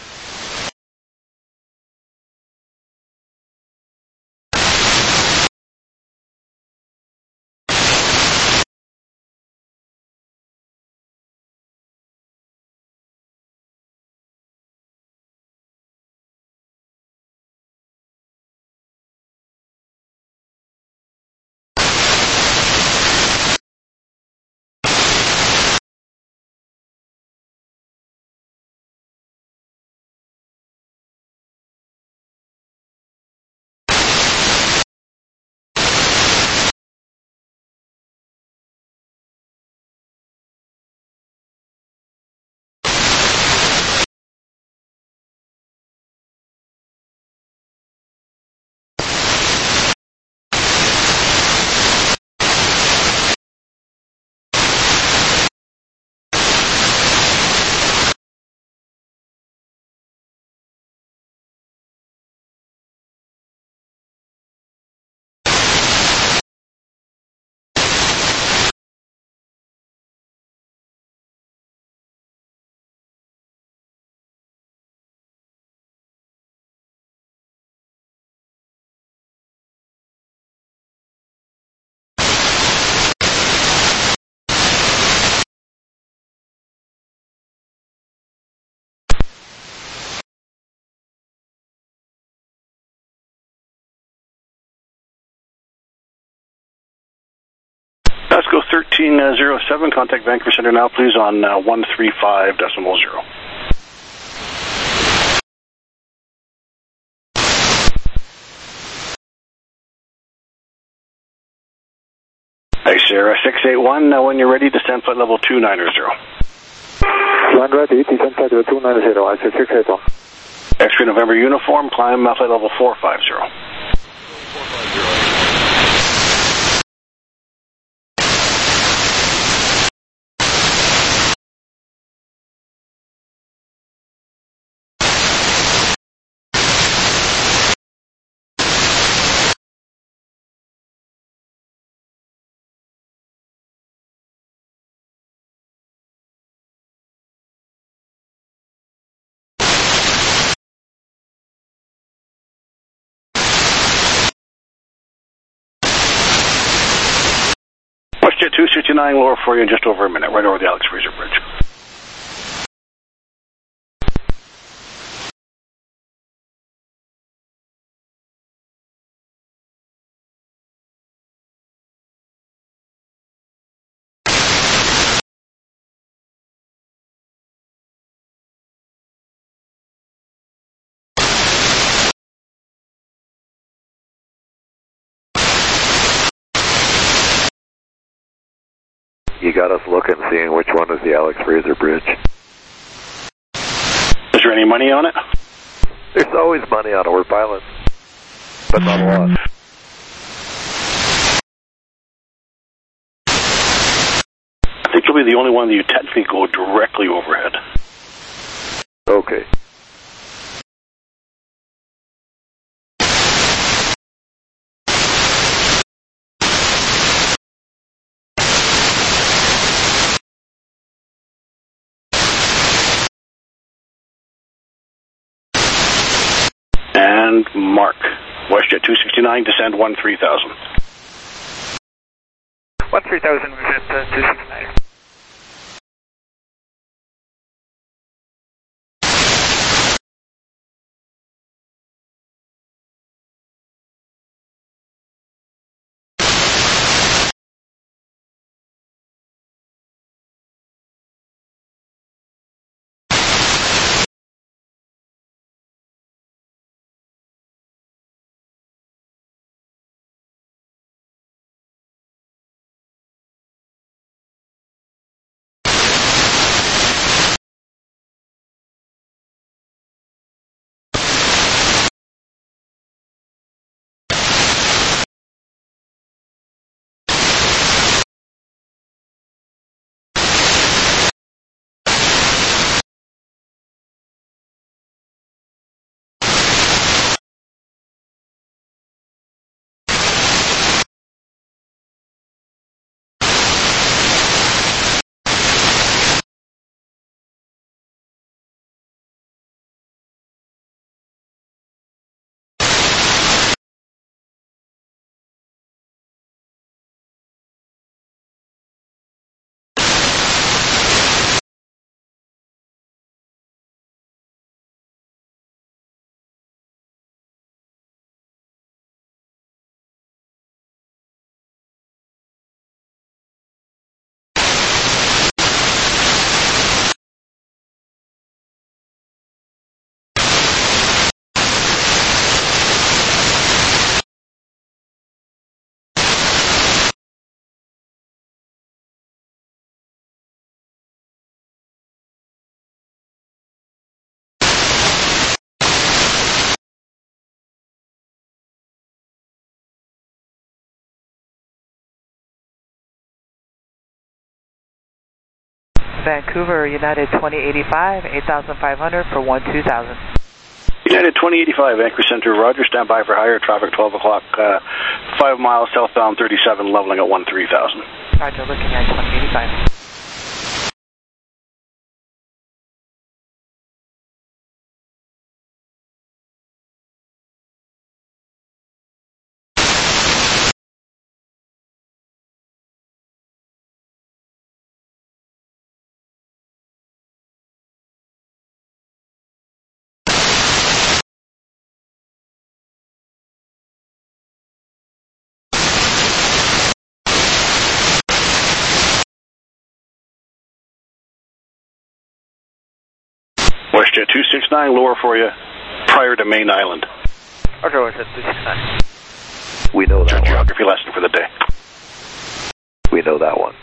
Let's go 1307, contact Vancouver Center now, please, on 135.0. Thanks, Sarah, 681, when you're ready, descend flight level 290. One ready, descend flight level 290, I said 681. X-ray November uniform, climb flight level 450. WestJet 269 lower for you in just over a minute, right over the Alex Fraser Bridge. You got us looking, seeing which one is the Alex Fraser Bridge. Is there any money on it? There's always money on it. We're pilots, but not a lot. I think you'll be the only one that you technically go directly overhead. Okay. And mark. WestJet 269, descend 13,000. 13,000 was at 269. Vancouver, United 2085, 8,500 for 12,000. United 2085, Vancouver Center, Roger, stand by for higher traffic, 12 o'clock, 5 miles southbound 37, leveling at 13,000. Roger, looking at 2085. WestJet 269, lower for you, prior to Main Island. Okay, WestJet 269. We know that one. Geography lesson for the day. We know that one.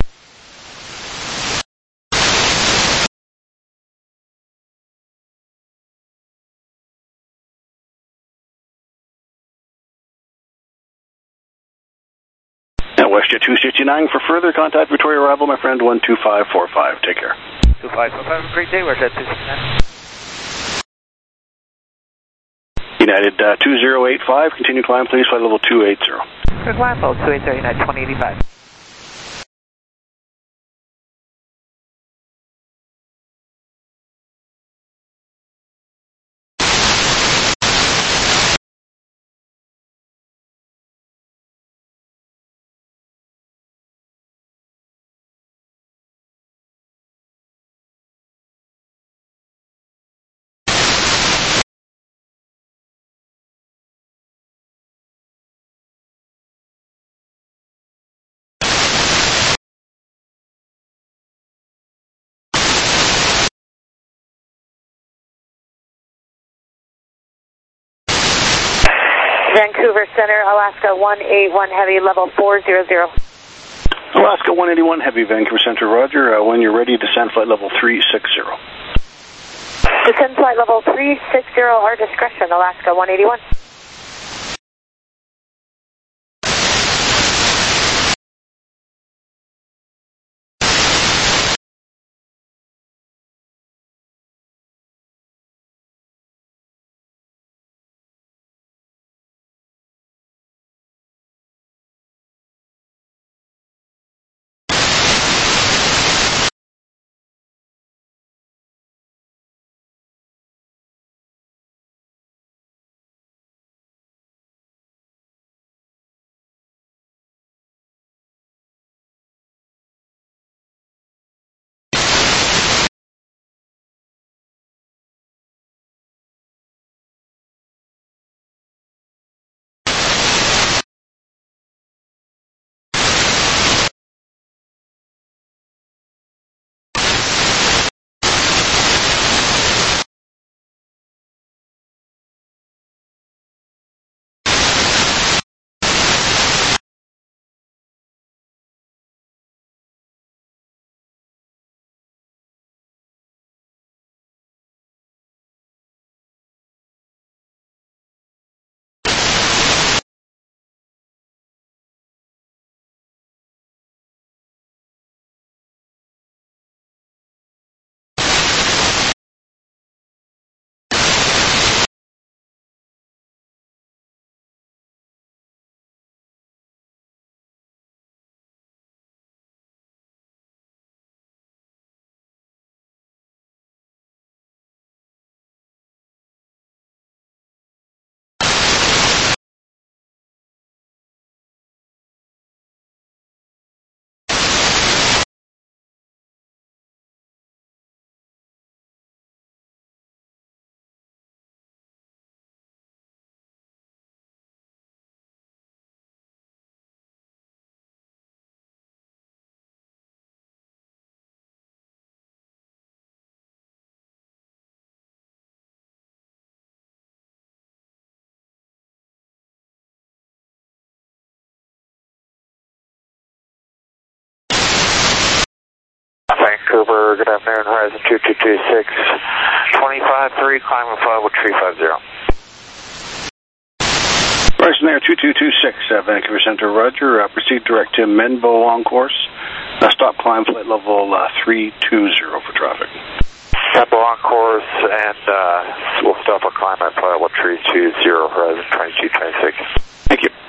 At WestJet 269, for further contact Victoria arrival, my friend, 12545. Take care. 2545, have a great day, WestJet 269. United 2085, continue climb please, flight level 280. Good climb, folks, 280, United 2085. Vancouver Center, Alaska 181 Heavy, level 400. Alaska 181 Heavy, Vancouver Center, roger. When you're ready, descend flight level 360. Descend flight level 360, our discretion, Alaska 181. Vancouver, good afternoon, Horizon 2226, 25-3, climbing flight level 350. Horizon Air 2226, Vancouver Center, roger. Proceed direct to Menbo on course. Stop climb flight level 320 for traffic. Menbo on course, and we'll stop a climb at flight level 320, Horizon 2226. Thank you.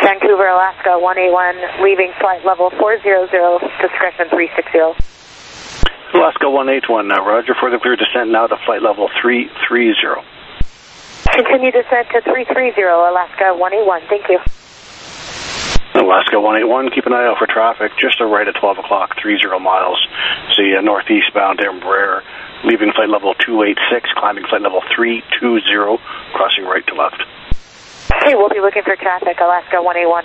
Vancouver, Alaska, 181, leaving flight level 400, discretion 360. Alaska 181, Roger, for the clear descent now to flight level 330. Continue descent to 330, Alaska 181, thank you. Alaska 181, keep an eye out for traffic, just to right at 12 o'clock, 30 miles. See northeast bound Embraer, leaving flight level 286, climbing flight level 320, crossing right to left. Okay, we'll be looking for traffic, Alaska 181.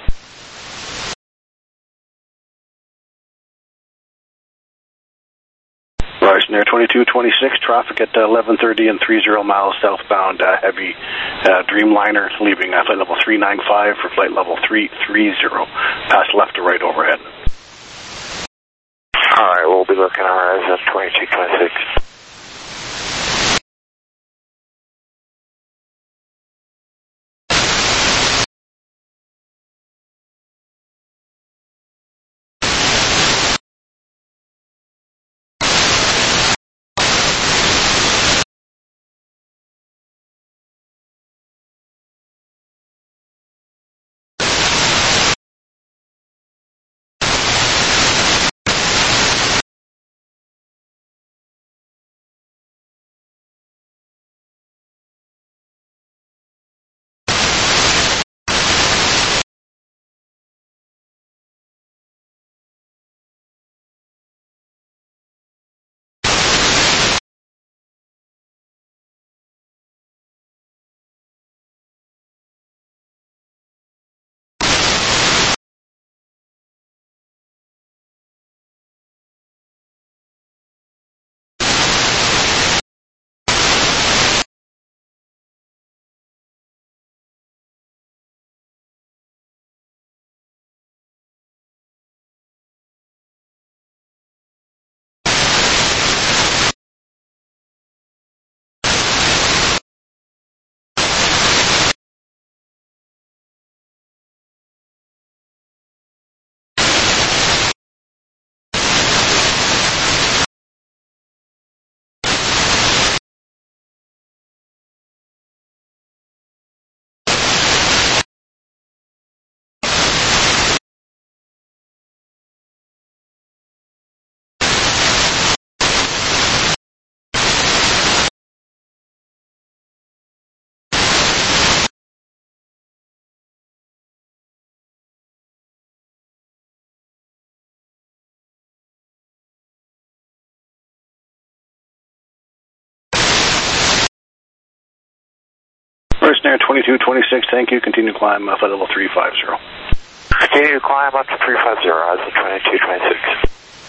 Rising Air 2226, traffic at 11:30 and 30 miles southbound, heavy Dreamliner, leaving flight level 395 for flight level 330, pass left to right overhead. Alright, we'll be looking at horizon 2226. Rising Air 2226, thank you, continue climb flight level 350. Continue to climb up to 350, horizon 2226.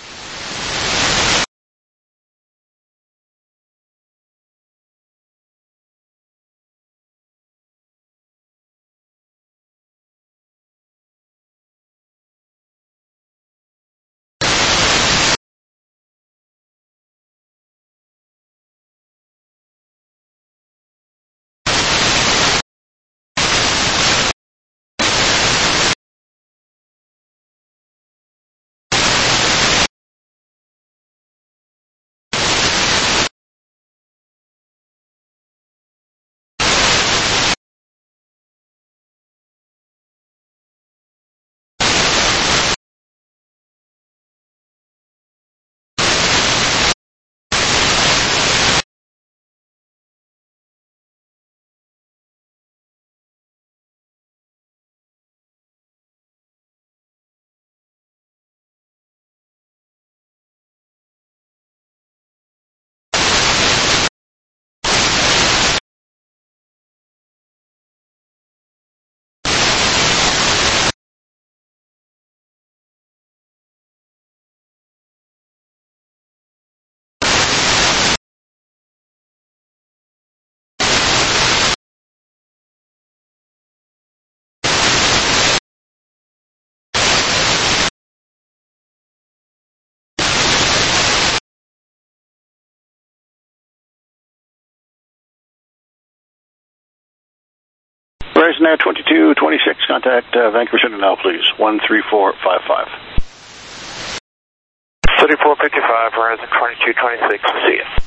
Rising Air 2226, contact Vancouver Center now, please. 13455. 3455, horizon 2226, see you.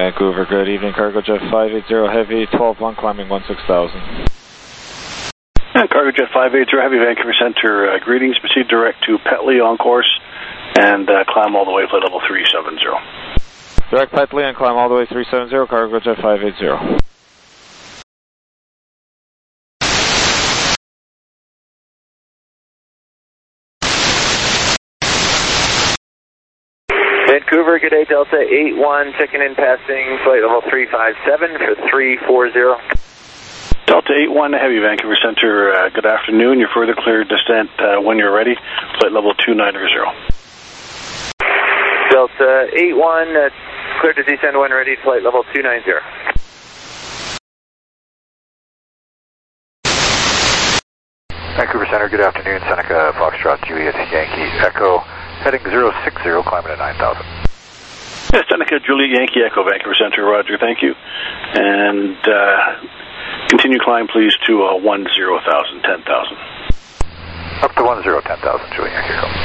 Vancouver, good evening. Cargojet 580 Heavy, 12-1 climbing 16,000. Cargojet 580 Heavy, Vancouver Center, greetings. Proceed direct to Petley on course and climb all the way flight level 370. Direct Petley and climb all the way 370, Cargojet 580. Vancouver, good day, Delta 81, checking in, passing flight level 357 for 340. Delta 81 Heavy, Vancouver Center, good afternoon. You're further cleared descent when you're ready, flight level 290. Delta 81, cleared to descend when ready, flight level 290. Vancouver Center, good afternoon. Seneca, Foxtrot, Juliet, Yankee, Echo, heading 060, climbing at 9,000. Yes, Seneca, Juliet, Yankee, Echo, Vancouver Center, roger, thank you. And continue climb, please, to 10,000, 10,000. Up to 10,000, Juliet, Yankee, Echo.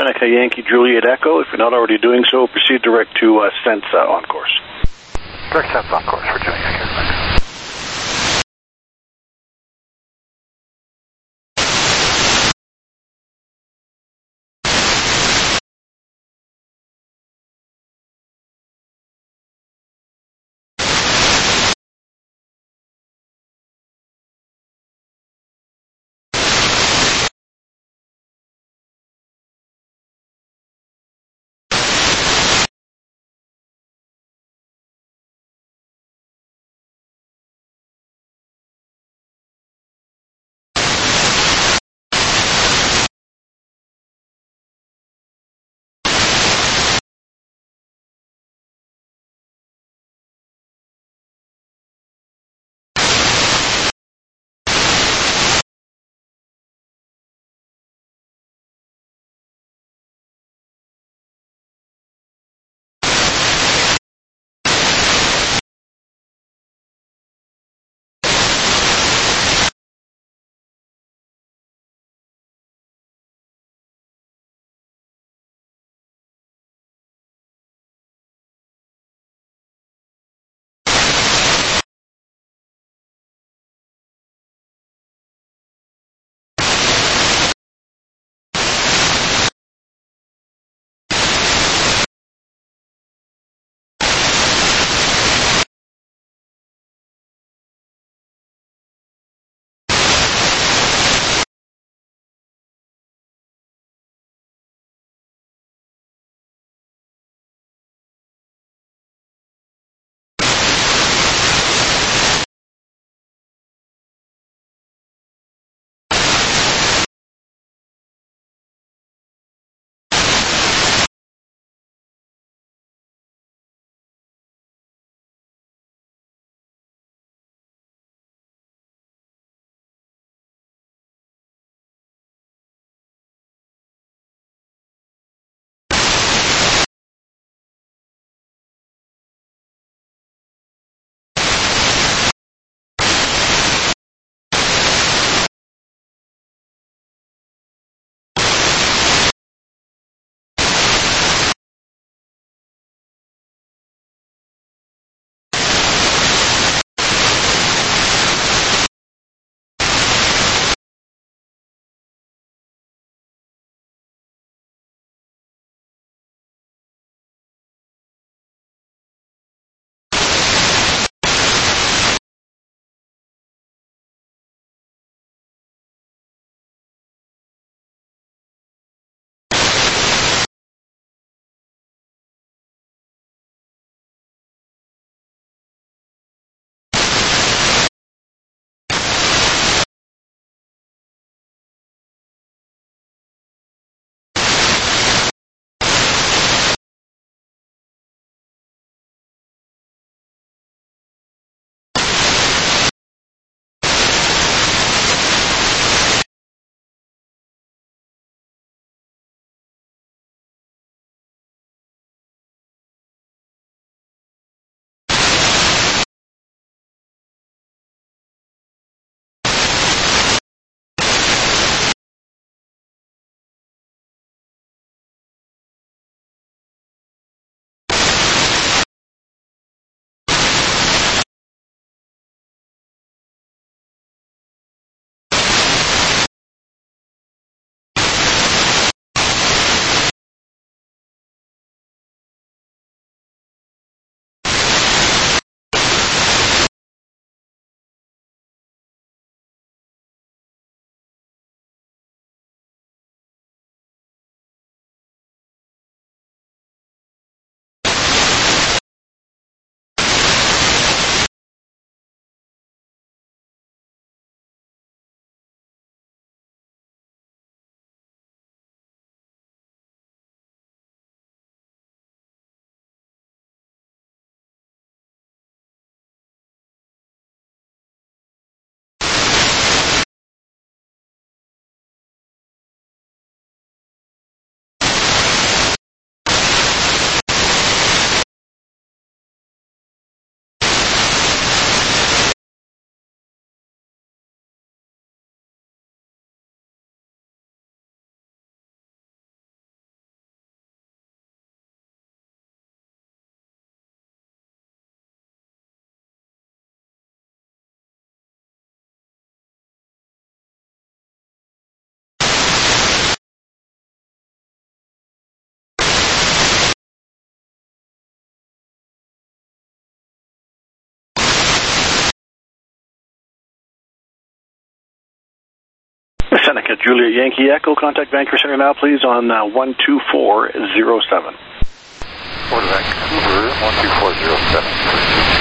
Seneca Yankee Juliet Echo. If you're not already doing so, proceed direct to Sense on course. Direct Sense on course for Juliet Yankee. Seneca, Juliet Yankee Echo, contact Vancouver Center now, please, on 12407. Port of Vancouver, 12407.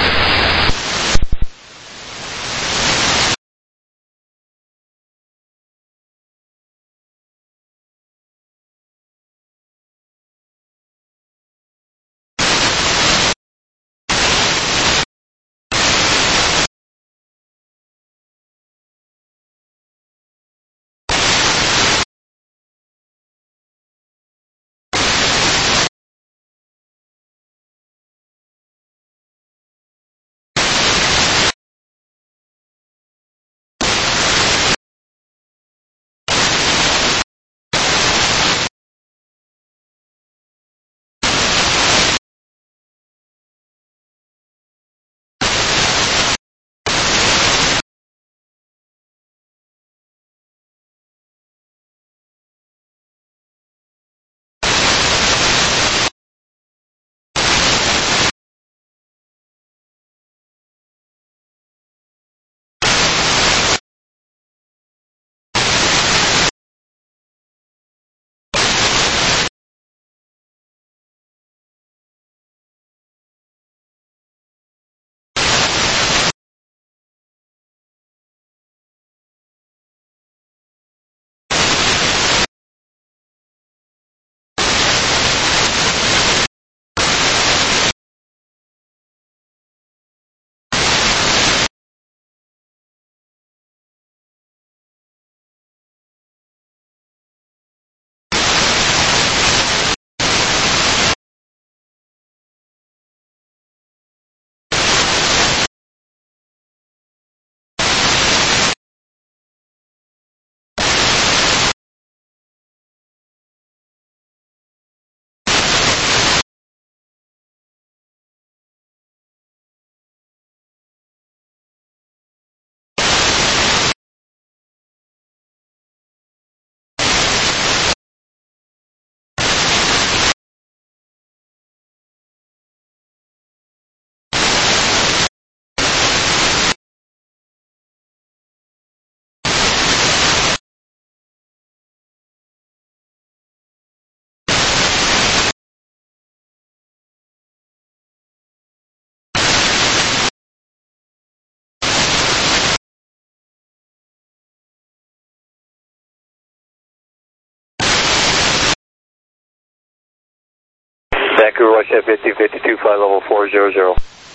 Vancouver, WestJet 1552, flight level 400.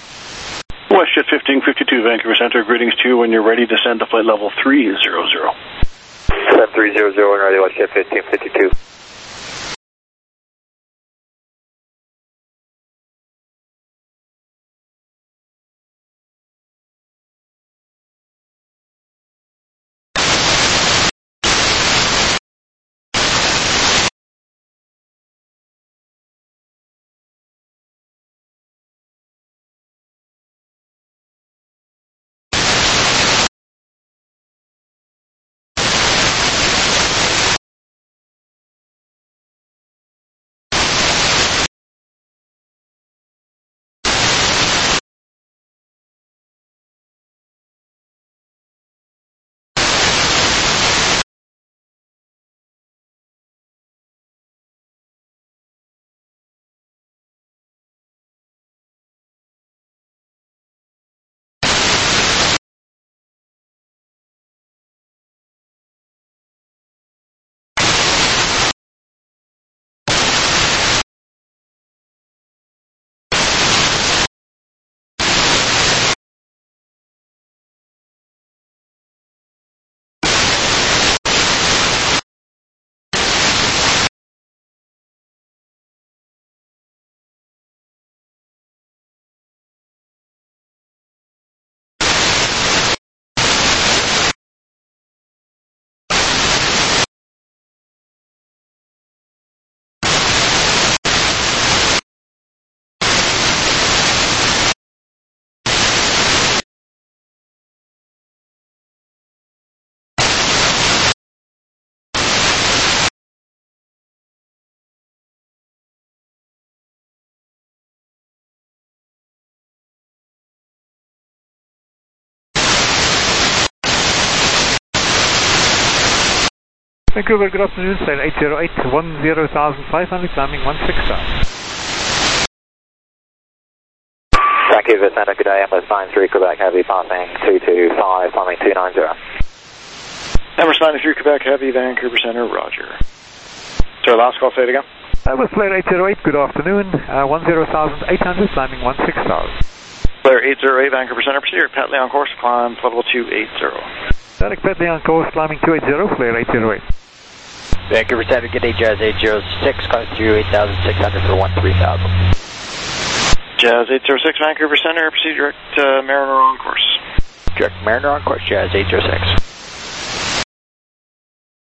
WestJet 1552, Vancouver Center, greetings to you when you're ready to send to flight level 300. 7300 and ready, WestJet 1552. Vancouver, good afternoon, Flight 808, 10,500, climbing 16,000. Vancouver Center, good day, Emirates 93, Quebec Heavy, passing 225, climbing 290. Emirates 93, Quebec Heavy, Vancouver Center, roger. Sorry, last call, say it again. With Flight 808, good afternoon, 10,800, climbing 16,000. Flare 808, Vancouver Center, proceed Patley on course, climb level 280. Derek Patley on course, climbing 280, Flare 808. Vancouver Center, good day, Jazz 806, climbing through 8,600 for 13,000. Jazz 806, Vancouver Center, proceed direct Mariner on course. Direct Mariner on course, Jazz 806.